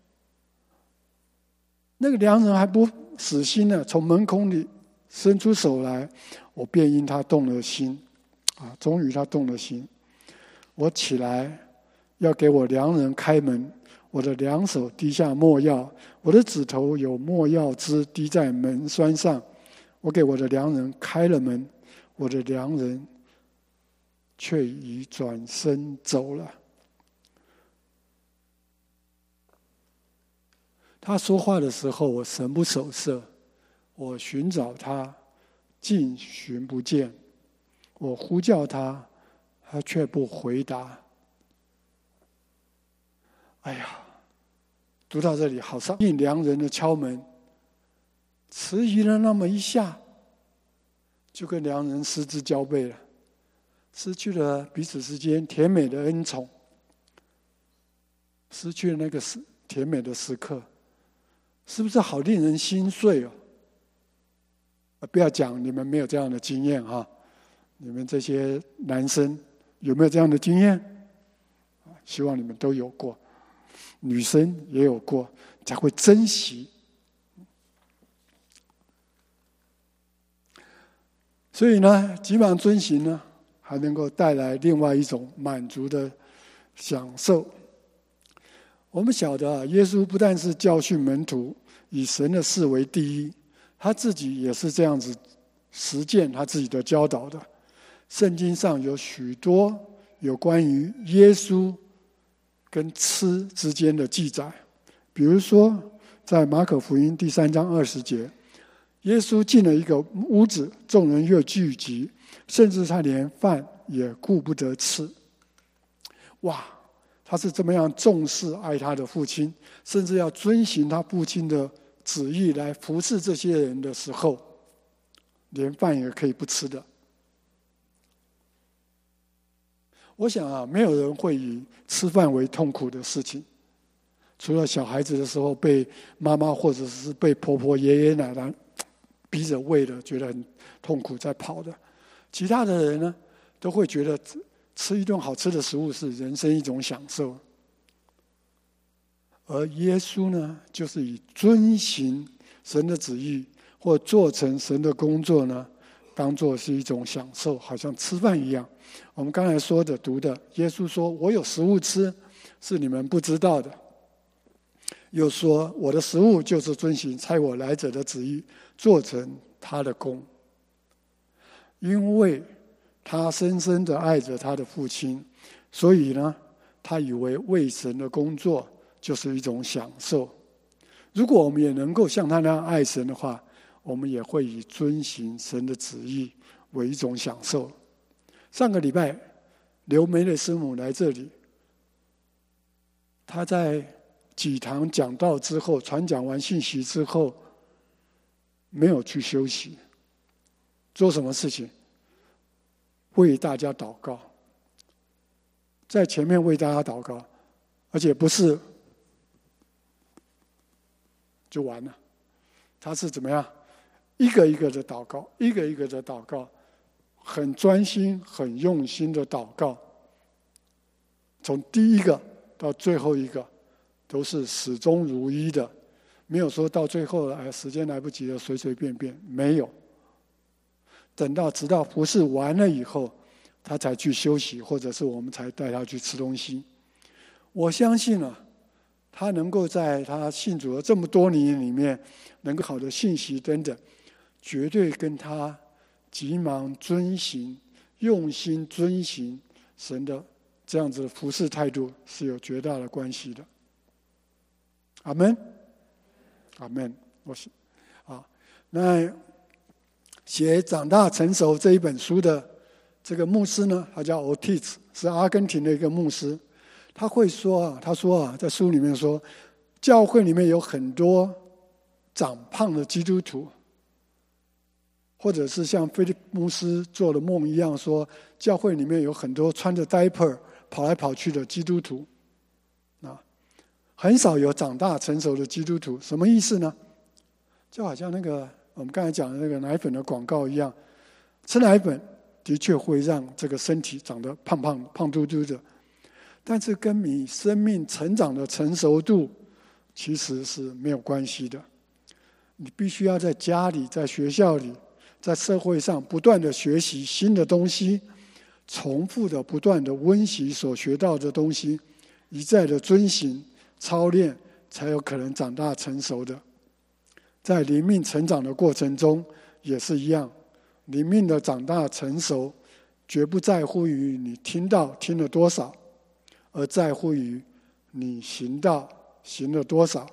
那个良人还不死心呢，从门孔里伸出手来，我便因他动了心。终于他动了心。我起来，要给我良人开门。我的两手滴下没药，我的指头有没药汁滴在门栓上。我给我的良人开了门，我的良人却已转身走了。他说话的时候，我神不守舍，我寻找他，竟寻不见；我呼叫他，他却不回答。哎呀，读到这里，好像应良人的敲门，迟疑了那么一下，就跟良人失之交臂了，失去了彼此之间甜美的恩宠，失去了那个甜美的时刻，是不是好令人心碎哦？不要讲你们没有这样的经验哈，你们这些男生有没有这样的经验？希望你们都有过，女生也有过，才会珍惜。所以呢，急忙遵行呢，还能够带来另外一种满足的享受。我们晓得耶稣不但是教训门徒以神的事为第一，他自己也是这样子实践他自己的教导的。圣经上有许多有关于耶稣跟吃之间的记载，比如说在马可福音第3章20节，耶稣进了一个屋子，众人越聚集，甚至他连饭也顾不得吃。哇，他是这么样重视爱他的父亲，甚至要遵行他父亲的旨意来服侍这些人的时候，连饭也可以不吃的。我想啊，没有人会以吃饭为痛苦的事情，除了小孩子的时候被妈妈或者是被婆婆、爷爷奶奶逼着喂的，觉得很痛苦在跑的，其他的人呢，都会觉得吃一顿好吃的食物是人生一种享受。而耶稣呢，就是以遵行神的旨意或做成神的工作呢，当作是一种享受，好像吃饭一样。我们刚才说的读的，耶稣说我有食物吃，是你们不知道的。又说我的食物就是遵行差我来者的旨意，做成他的工。因为他深深的爱着他的父亲，所以呢，他以为为神的工作就是一种享受。如果我们也能够像他那样爱神的话，我们也会以遵行神的旨意为一种享受。上个礼拜刘梅的师母来这里，她在几堂讲道之后，传讲完信息之后，没有去休息，做什么事情？为大家祷告，在前面为大家祷告，而且不是就完了，他是怎么样？一个一个的祷告，一个一个的祷告，很专心、很用心的祷告，从第一个到最后一个，都是始终如一的，没有说到最后时间来不及了，随随便便，没有。等到直到服事完了以后，他才去休息，或者是我们才带他去吃东西。我相信啊，他能够在他信主了这么多年里面，能够好的信息等等，绝对跟他急忙遵行、用心遵行神的这样子的服事态度是有绝大的关系的。阿们，阿们。我是那写《长大成熟》这一本书的这个牧师呢，他叫 Ortiz， 是阿根廷的一个牧师。他会说他说在书里面说，教会里面有很多长胖的基督徒，或者是像菲利牧师做的梦一样说，教会里面有很多穿着 diaper 跑来跑去的基督徒，很少有长大成熟的基督徒。什么意思呢？就好像那个我们刚才讲的那个奶粉的广告一样，吃奶粉的确会让这个身体长得胖嘟嘟的，但是跟你生命成长的成熟度其实是没有关系的。你必须要在家里、在学校里、在社会上不断的学习新的东西，重复的不断的温习所学到的东西，一再的遵行操练，才有可能长大成熟的。在灵命成长的过程中也是一样，灵命的长大成熟绝不在乎于你听了多少，而在乎于你行了多少。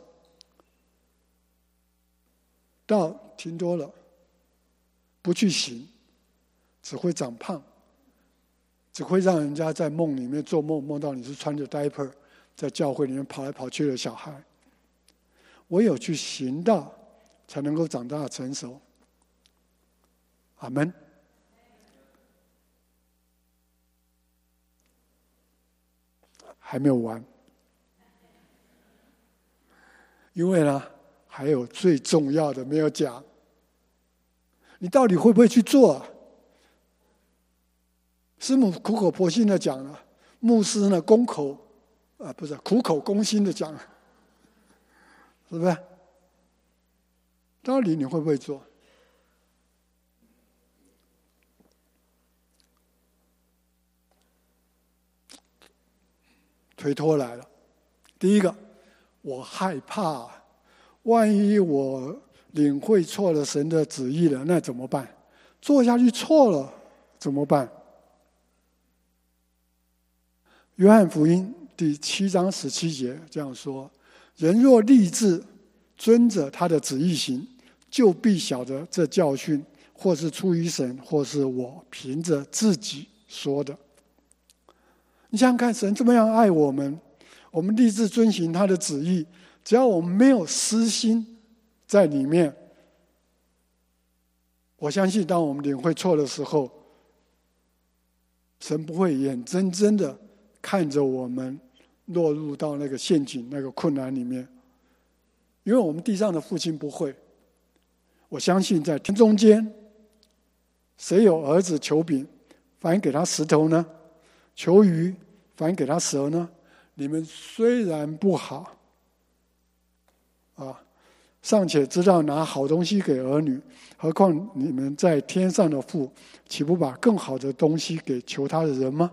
道听多了不去行，只会长胖，只会让人家在梦里面做梦，梦到你是穿着 diaper 在教会里面跑来跑去的小孩。唯有去行道，才能够长大成熟。阿们。还没有完，因为呢，还有最重要的没有讲。你到底会不会去做啊？师母苦口婆心的讲了，牧师呢苦口公心的讲了，是不是？到底你会不会做？推脱来了。第一个，我害怕，万一我领会错了神的旨意了，那怎么办？做下去错了怎么办？约翰福音第7章17节这样说：人若立志遵着他的旨意行，就必晓得这教训或是出于神，或是我凭着自己说的。你想想看，神这么样爱我们，我们立志遵行他的旨意，只要我们没有私心在里面，我相信当我们领会错的时候，神不会眼睁睁的看着我们落入到那个陷阱、那个困难里面，因为我们地上的父亲不会。我相信在天中间，谁有儿子求饼，反给他石头呢？求鱼，反给他蛇呢？你们虽然不好，尚且知道拿好东西给儿女，何况你们在天上的父，岂不把更好的东西给求他的人吗？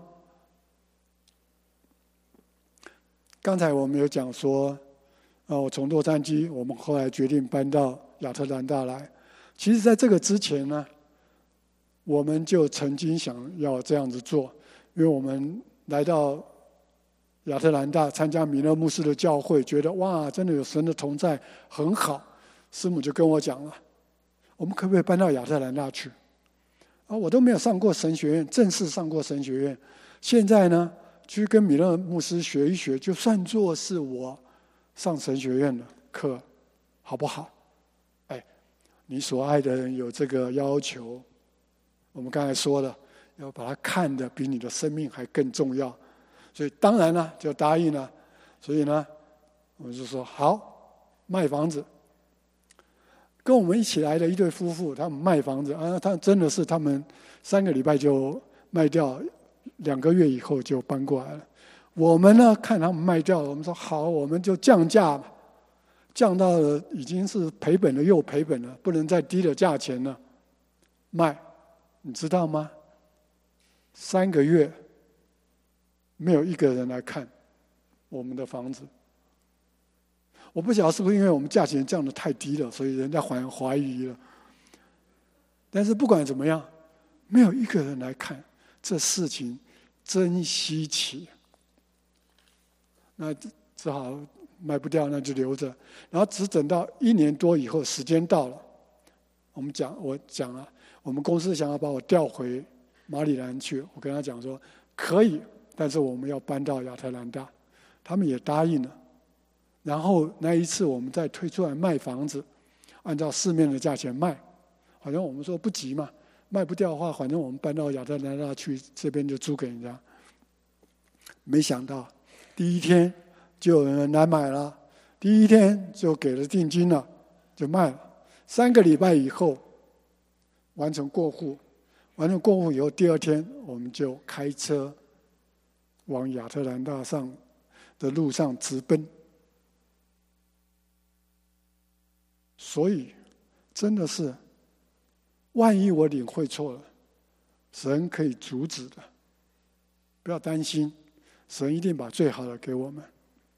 刚才我们有讲说，我从洛杉矶，我们后来决定搬到亚特兰大来。其实在这个之前呢，我们就曾经想要这样子做，因为我们来到亚特兰大参加米勒牧师的教会，觉得哇，真的有神的同在，很好。师母就跟我讲了，我们可不可以搬到亚特兰大去？我都没有上过神学院，正式上过神学院，现在呢，去跟米勒牧师学一学，就算作是我上神学院的课，好不好？你所爱的人有这个要求，我们刚才说了，要把他看得比你的生命还更重要，所以当然呢就答应了。所以呢，我们就说好，卖房子。跟我们一起来的一对夫妇，他们卖房子他真的是他们3个礼拜就卖掉，2个月以后就搬过来了。我们呢看他们卖掉了，我们说好，我们就降价吧。降到了已经是赔本了又赔本了，不能再低的价钱了，卖，你知道吗？3个月没有一个人来看我们的房子。我不晓得是不是因为我们价钱降得太低了，所以人家怀疑了。但是不管怎么样，没有一个人来看，这事情真稀奇。那只好卖不掉，那就留着。然后只等到1年多以后，时间到了，我讲了，我们公司想要把我调回马里兰去，我跟他讲说可以，但是我们要搬到亚特兰大，他们也答应了。然后那一次我们再推出来卖房子，按照市面的价钱卖，好像我们说不急嘛，卖不掉的话，反正我们搬到亚特兰大去，这边就租给人家。没想到第1天就有人来买了，第1天就给了定金了，就卖了。3个礼拜以后完成过户，完成过户以后，第2天我们就开车往亚特兰大上的路上直奔。所以真的是，万一我领会错了，神可以阻止的，不要担心，神一定把最好的给我们。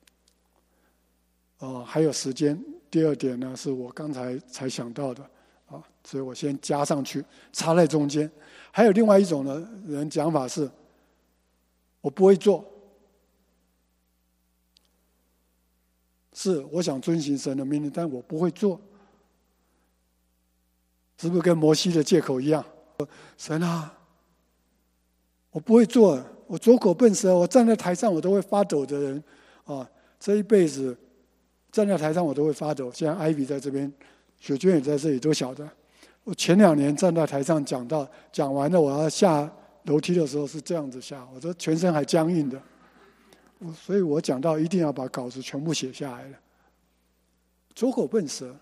还有时间。第2点呢，是我刚才想到的所以我先加上去，插在中间。还有另外一种呢，人讲法是，我不会做，是我想遵行神的命令，但我不会做。是不是跟摩西的借口一样？神啊，我不会做，我左口笨舌，我站在台上我都会发抖的人这一辈子站在台上我都会发抖。现在 Ivy 在这边，雪娟也在这里，都晓得。我前2年站在台上讲完了，我要下楼梯的时候是这样子下，我这全身还僵硬的。所以我讲到一定要把稿子全部写下来了。左口笨舌。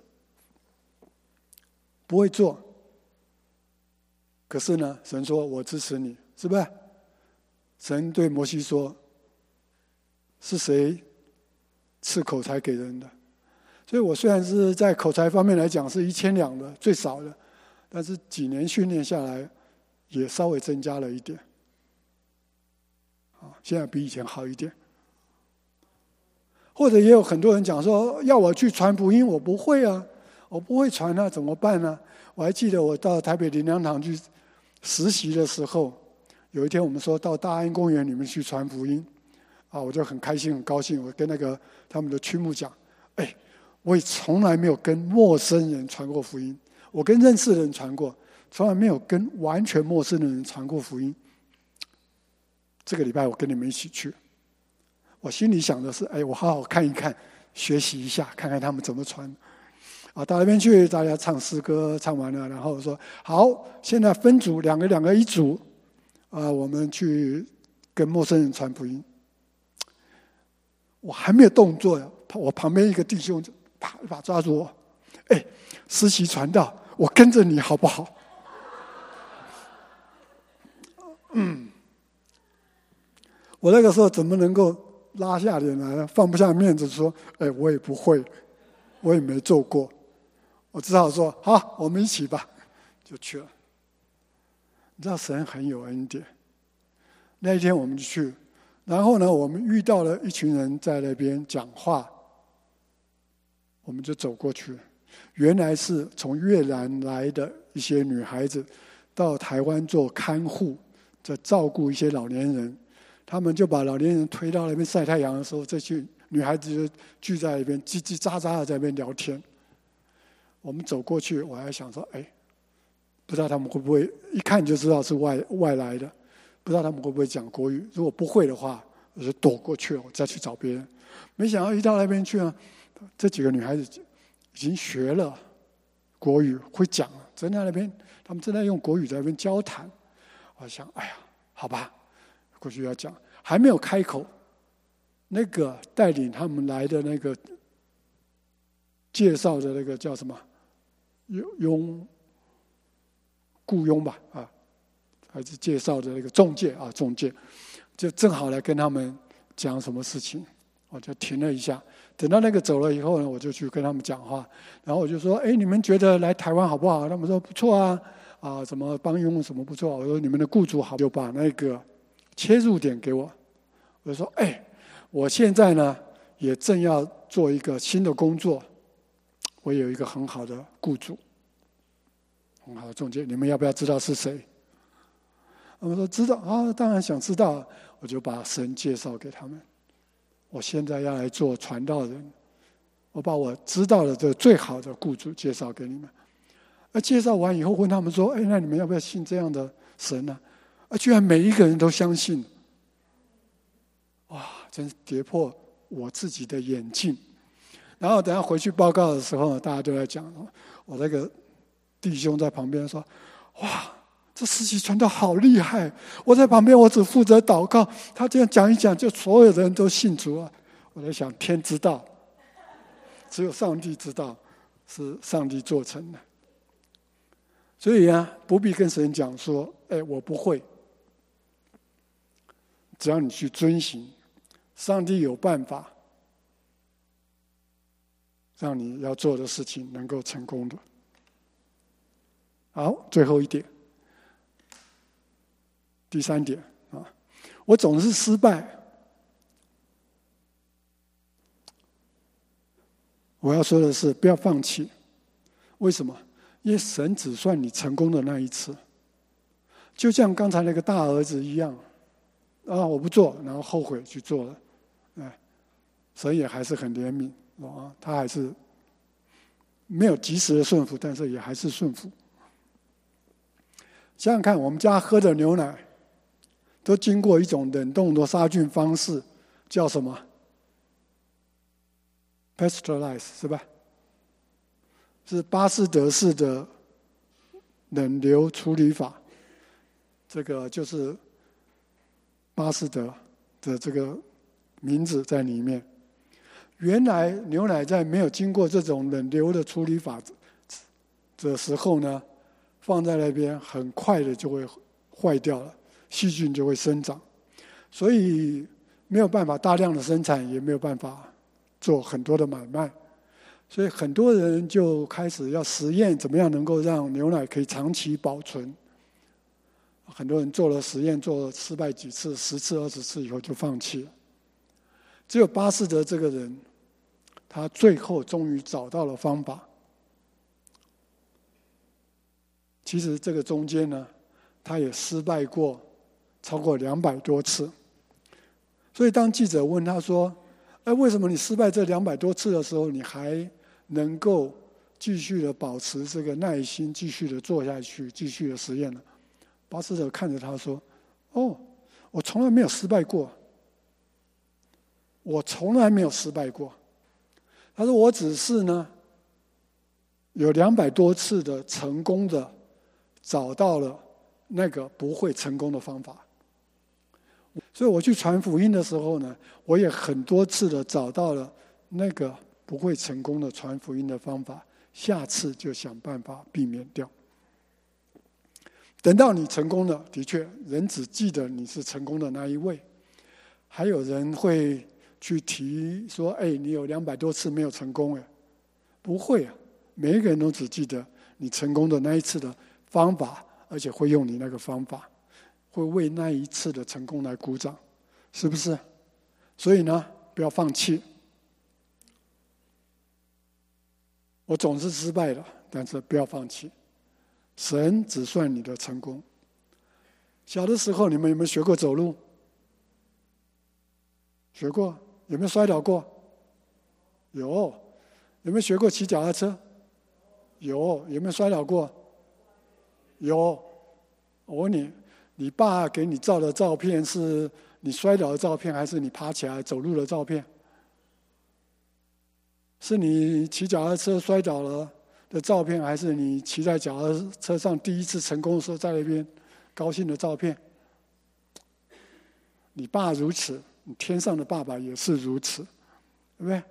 不会做，可是呢，神说我支持你，是不是？神对摩西说，是谁赐口才给人的？所以我虽然是在口才方面来讲是1000两的最少的，但是几年训练下来也稍微增加了一点，现在比以前好一点。或者也有很多人讲说，要我去传福音，我不会啊，我不会传啊，怎么办呢？我还记得我到台北灵粮堂去实习的时候，有一天我们说到大安公园里面去传福音，我就很开心很高兴，我跟那个他们的区牧讲， 我也从来没有跟陌生人传过福音，我跟认识的人传过，从来没有跟完全陌生的人传过福音。这个礼拜我跟你们一起去，我心里想的是，我好好看一看，学习一下，看看他们怎么传。到那边去，大家唱诗歌，唱完了，然后说好，现在分组，两个一组，我们去跟陌生人传福音。我还没有动作呀，我旁边一个弟兄就啪一把抓住我，实习传道，我跟着你好不好？我那个时候怎么能够拉下脸来呢？放不下面子说，我也不会，我也没做过，我只好说好，我们一起吧，就去了。你知道神很有恩典，那一天我们就去。然后呢，我们遇到了一群人在那边讲话，我们就走过去。原来是从越南来的一些女孩子到台湾做看护，在照顾一些老年人。他们就把老年人推到那边晒太阳的时候，这群女孩子就聚在那边叽叽喳喳的在那边聊天。我们走过去，我还想说，不知道他们会不会一看就知道是外来的。不知道他们会不会讲国语，如果不会的话，我就躲过去了，我再去找别人。没想到一到那边去呢，这几个女孩子已经学了国语，会讲了，在那边他们正在用国语在那边交谈。我想，好吧，过去要讲，还没有开口，那个带领他们来的那个介绍的那个叫什么雇佣吧还是介绍的那个中介就正好来跟他们讲什么事情，我就停了一下。等到那个走了以后呢，我就去跟他们讲话，然后我就说：你们觉得来台湾好不好？他们说不错啊，什么帮佣什么不错。我说你们的雇主好，就把那个切入点给我。我就说：我现在呢也正要做一个新的工作，我有一个很好的雇主，很好的中介，你们要不要知道是谁？我说知道当然想知道，我就把神介绍给他们。我现在要来做传道人，我把我知道的这最好的雇主介绍给你们。介绍完以后问他们说：那你们要不要信这样的神呢？居然每一个人都相信，哇，真是跌破我自己的眼镜。然后等下回去报告的时候，大家都在讲，我那个弟兄在旁边说：哇，这实习传道好厉害！我在旁边，我只负责祷告，他这样讲一讲，就所有人都信主了。我在想，天知道，只有上帝知道，是上帝做成的。所以不必跟神讲说：我不会。只要你去遵行，上帝有办法让你要做的事情能够成功的。好，最后一点。第3点我总是失败。我要说的是，不要放弃。为什么？因为神只算你成功的那一次。就像刚才那个大儿子一样，我不做，然后后悔去做了。神也还是很怜悯他还是没有及时的顺服，但是也还是顺服。想想看，我们家喝的牛奶都经过一种冷冻的杀菌方式，叫什么 ？Pasteurize 是吧？是巴斯德式的冷流处理法。这个就是巴斯德的这个名字在里面。原来牛奶在没有经过这种冷流的处理法的时候呢，放在那边很快的就会坏掉了，细菌就会生长，所以没有办法大量的生产，也没有办法做很多的买卖，所以很多人就开始要实验怎么样能够让牛奶可以长期保存。很多人做了实验，做了失败几次，10次、20次以后就放弃了。只有巴斯德这个人，他最后终于找到了方法。其实这个中间呢，他也失败过超过200多次。所以当记者问他说：为什么你失败这200多次的时候，你还能够继续的保持这个耐心，继续的做下去，继续的实验呢？巴斯德看着他说：“哦，我从来没有失败过，我从来没有失败过。”他说：“我只是呢，有200多次的成功的找到了那个不会成功的方法。所以我去传福音的时候呢，我也很多次的找到了那个不会成功的传福音的方法，下次就想办法避免掉。等到你成功了，的确，人只记得你是成功的那一位。还有人会去提说：‘哎，你有200多次没有成功。’哎，不会啊，每一个人都只记得你成功的那一次的方法，而且会用你那个方法，会为那一次的成功来鼓掌，是不是？所以呢，不要放弃。我总是失败了，但是不要放弃。神只算你的成功。小的时候，你们有没有学过走路？学过？有没有摔倒过？有。有没有学过骑脚踏车？有。有没有摔倒过？有。我问你，你爸给你照的照片是你摔倒的照片，还是你爬起来走路的照片？是你骑脚踏车摔倒了的照片，还是你骑在脚踏车上第一次成功的时候在那边高兴的照片？你爸如此，你天上的爸爸也是如此，对不对？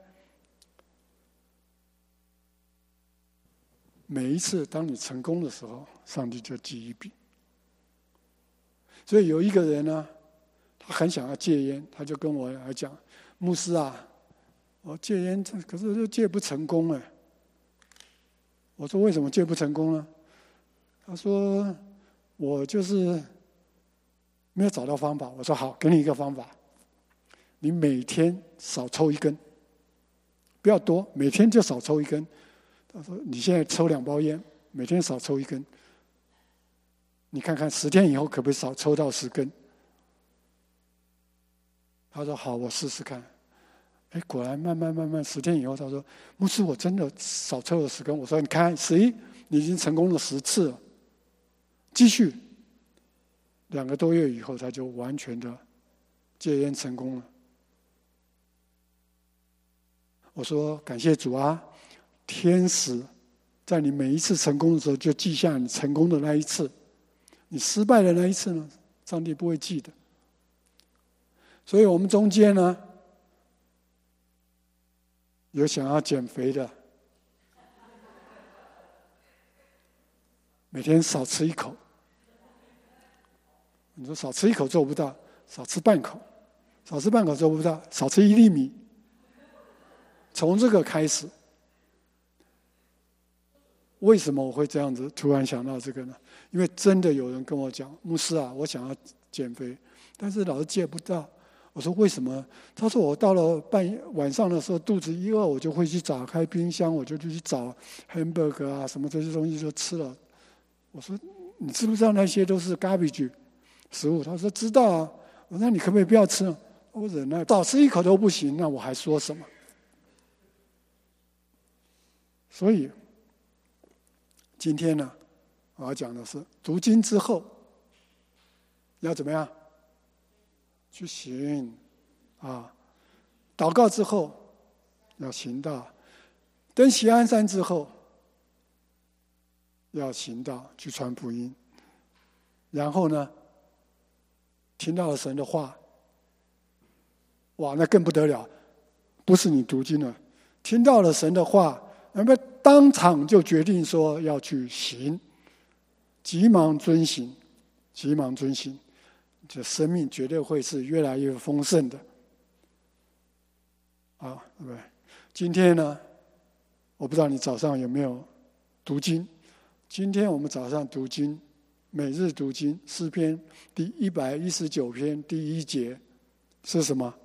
每一次当你成功的时候，上帝就记一笔。所以有一个人呢，他很想要戒烟，他就跟我来讲：“牧师啊，我戒烟，可是就戒不成功哎。”我说：“为什么戒不成功呢？”他说：“我就是没有找到方法。”我说：“好，给你一个方法，你每天少抽1根，不要多，每天就少抽1根。”他说：“你现在抽2包烟，每天少抽1根，你看看10天以后可不可以少抽到10根？”他说：“好，我试试看。”哎，果然慢慢10天以后，他说：“牧师，我真的少抽了10根。”我说：“你看，11，你已经成功了10次了，继续。”2个多月以后，他就完全的戒烟成功了。我说：“感谢主啊，天使在你每一次成功的时候就记下你成功的那一次，你失败的那一次呢，上帝不会记得。”所以我们中间呢，有想要减肥的，每天少吃1口。你说少吃1口做不到，少吃半口，少吃半口做不到，少吃1粒米。从这个开始，为什么我会这样子突然想到这个呢？因为真的有人跟我讲：“牧师啊，我想要减肥，但是老是戒不到。”我说：“为什么？”他说：“我到了晚上的时候，肚子一饿，我就会去打开冰箱，我就去找 hamburger 啊什么这些东西就吃了。”我说：“你知不知道那些都是 garbage 食物？”他说：“知道啊。”我说：“那你可不可以不要吃？”我忍耐，少吃1口都不行，那我还说什么？所以今天呢，我要讲的是读经之后要怎么样去行啊？祷告之后要行道，登锡安山之后要行道去传福音，然后呢，听到了神的话，哇，那更不得了，不是你读经了，听到了神的话，那么当场就决定说要去行，急忙遵行，急忙遵行，这生命绝对会是越来越丰盛的。啊，对不对？今天呢，我不知道你早上有没有读经。今天我们早上读经，每日读经，诗篇第119篇第1节是什么？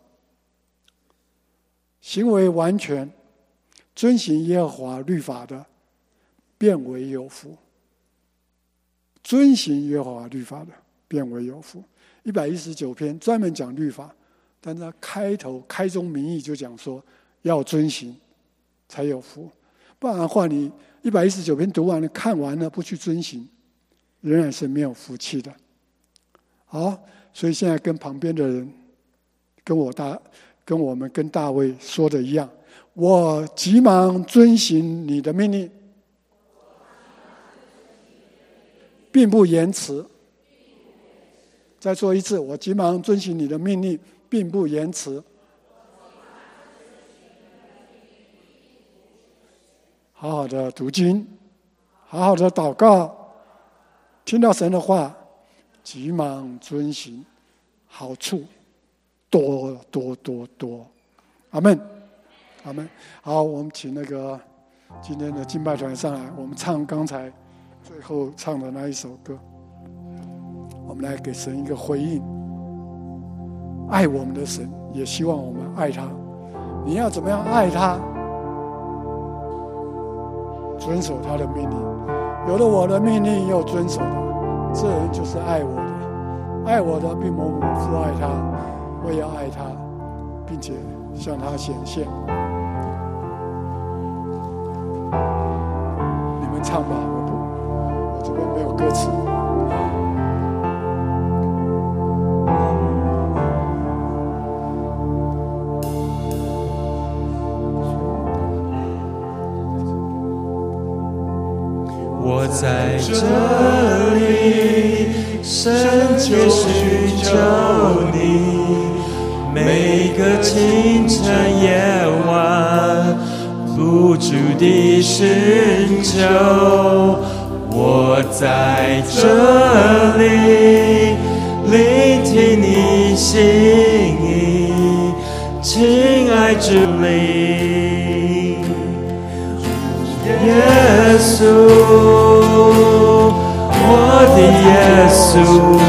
行为完全遵行耶和华律法的，便为有福。遵行耶和华律法的，便为有福。119篇专门讲律法，但是他开宗明义就讲说，要遵行才有福。 不然的话，你119篇读完了、看完了，不去遵行，仍然是没有福气的。好，所以现在跟旁边的人，跟我们跟大卫说的一样，我急忙遵行你的命令，并不延迟。再说一次，我急忙遵行你的命令，并不延迟。好好的读经，好好的祷告，听到神的话，急忙遵行，好处多多多多。阿们，阿们。好，我们请那个今天的敬拜团上来，我们唱刚才最后唱的那一首歌，我们来给神一个回应。爱我们的神，也希望我们爱他。你要怎么样爱他？遵守他的命令。有了我的命令又遵守的，这人就是爱我的。爱我的并不父爱他，我也要爱他，并且向他显现。你们唱吧，我这边没有歌词。 我在这里深切寻求你，每个清晨夜晚不住地寻求。我在这里聆听你心意，亲爱之灵耶稣，我的耶稣，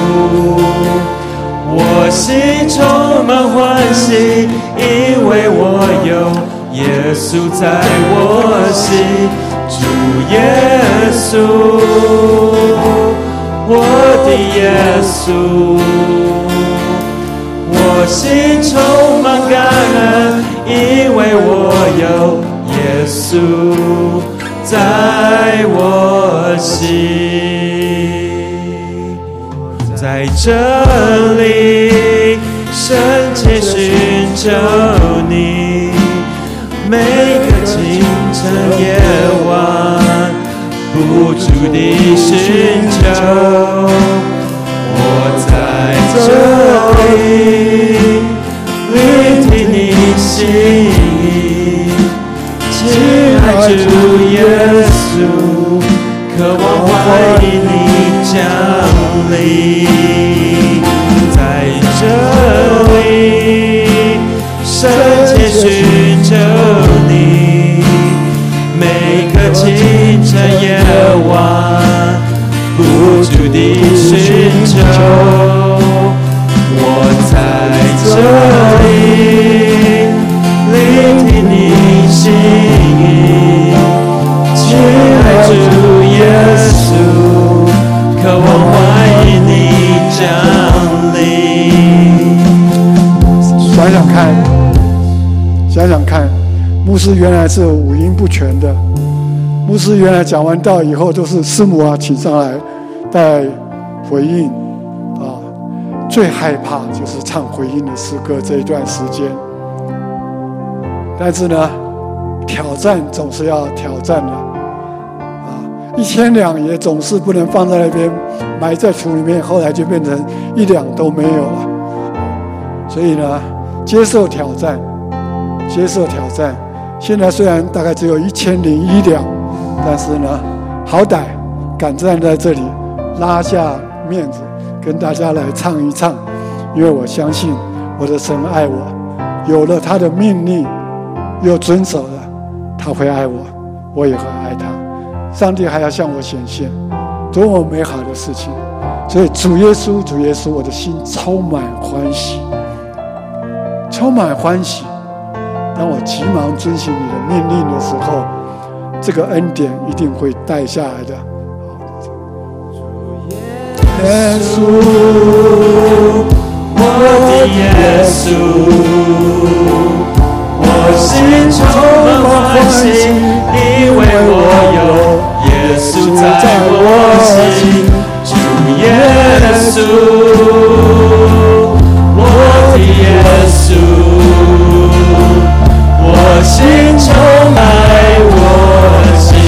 我心充满欢喜，因为我有耶稣在我心。主耶稣，我的耶稣，我心充满感恩，因为我有耶稣在我心。在这里深切寻求你，每个清晨夜晚不住地寻求。我在这里聆听你心意，亲爱主耶稣，渴望欢迎你降临。在这里深切寻求你，每个清晨夜晚不住地寻求。我在这里聆听你心意，亲爱主耶稣，渴望欢迎你降临。 想想看，牧师原来是五音不全的，牧师原来讲完道以后都是师母啊请上来带回应啊，最害怕就是唱回应的诗歌这一段时间。但是呢，挑战总是要挑战的啊，1000两也总是不能放在那边埋在土里面，后来就变成1两都没有了。所以呢，接受挑战。现在虽然大概只有1001两，但是呢，好歹敢站在这里拉下面子跟大家来唱一唱，因为我相信我的神爱我，有了他的命令又遵守了，他会爱我，我也会爱他。上帝还要向我显现，多么美好的事情！所以主耶稣，主耶稣，我的心充满欢喜，充满欢喜。当我急忙遵行你的命令的时候，这个恩典一定会带下来的。 耶稣，我的耶稣，我心充满欢欢喜，因为我有耶稣在我心。主耶稣，我的耶稣，我心充满我心。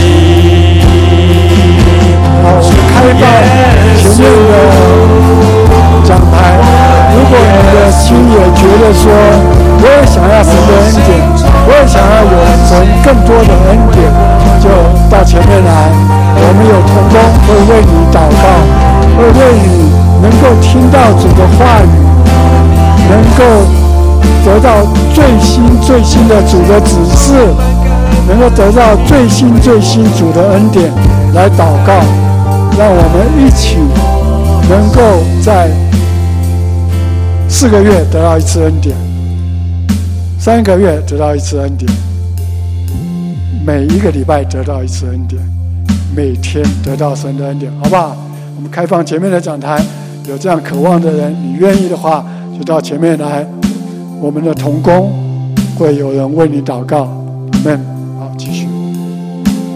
好，我们开放前面的讲台。如果你的心也觉得说，我也想要神的恩典，我也想要有神更多的恩典，就到前面来。我们有同工会为你祷告，会为你能够听到主的话语，能够得到最新的主的指示，能够得到最新主的恩典来祷告，让我们一起能够在4个月得到一次恩典，3个月得到一次恩典，每一个礼拜得到一次恩典，每天得到神的恩典，好不好？我们开放前面的讲台，有这样渴望的人，你愿意的话就到前面来，我们的同工会有人为你祷告，阿们。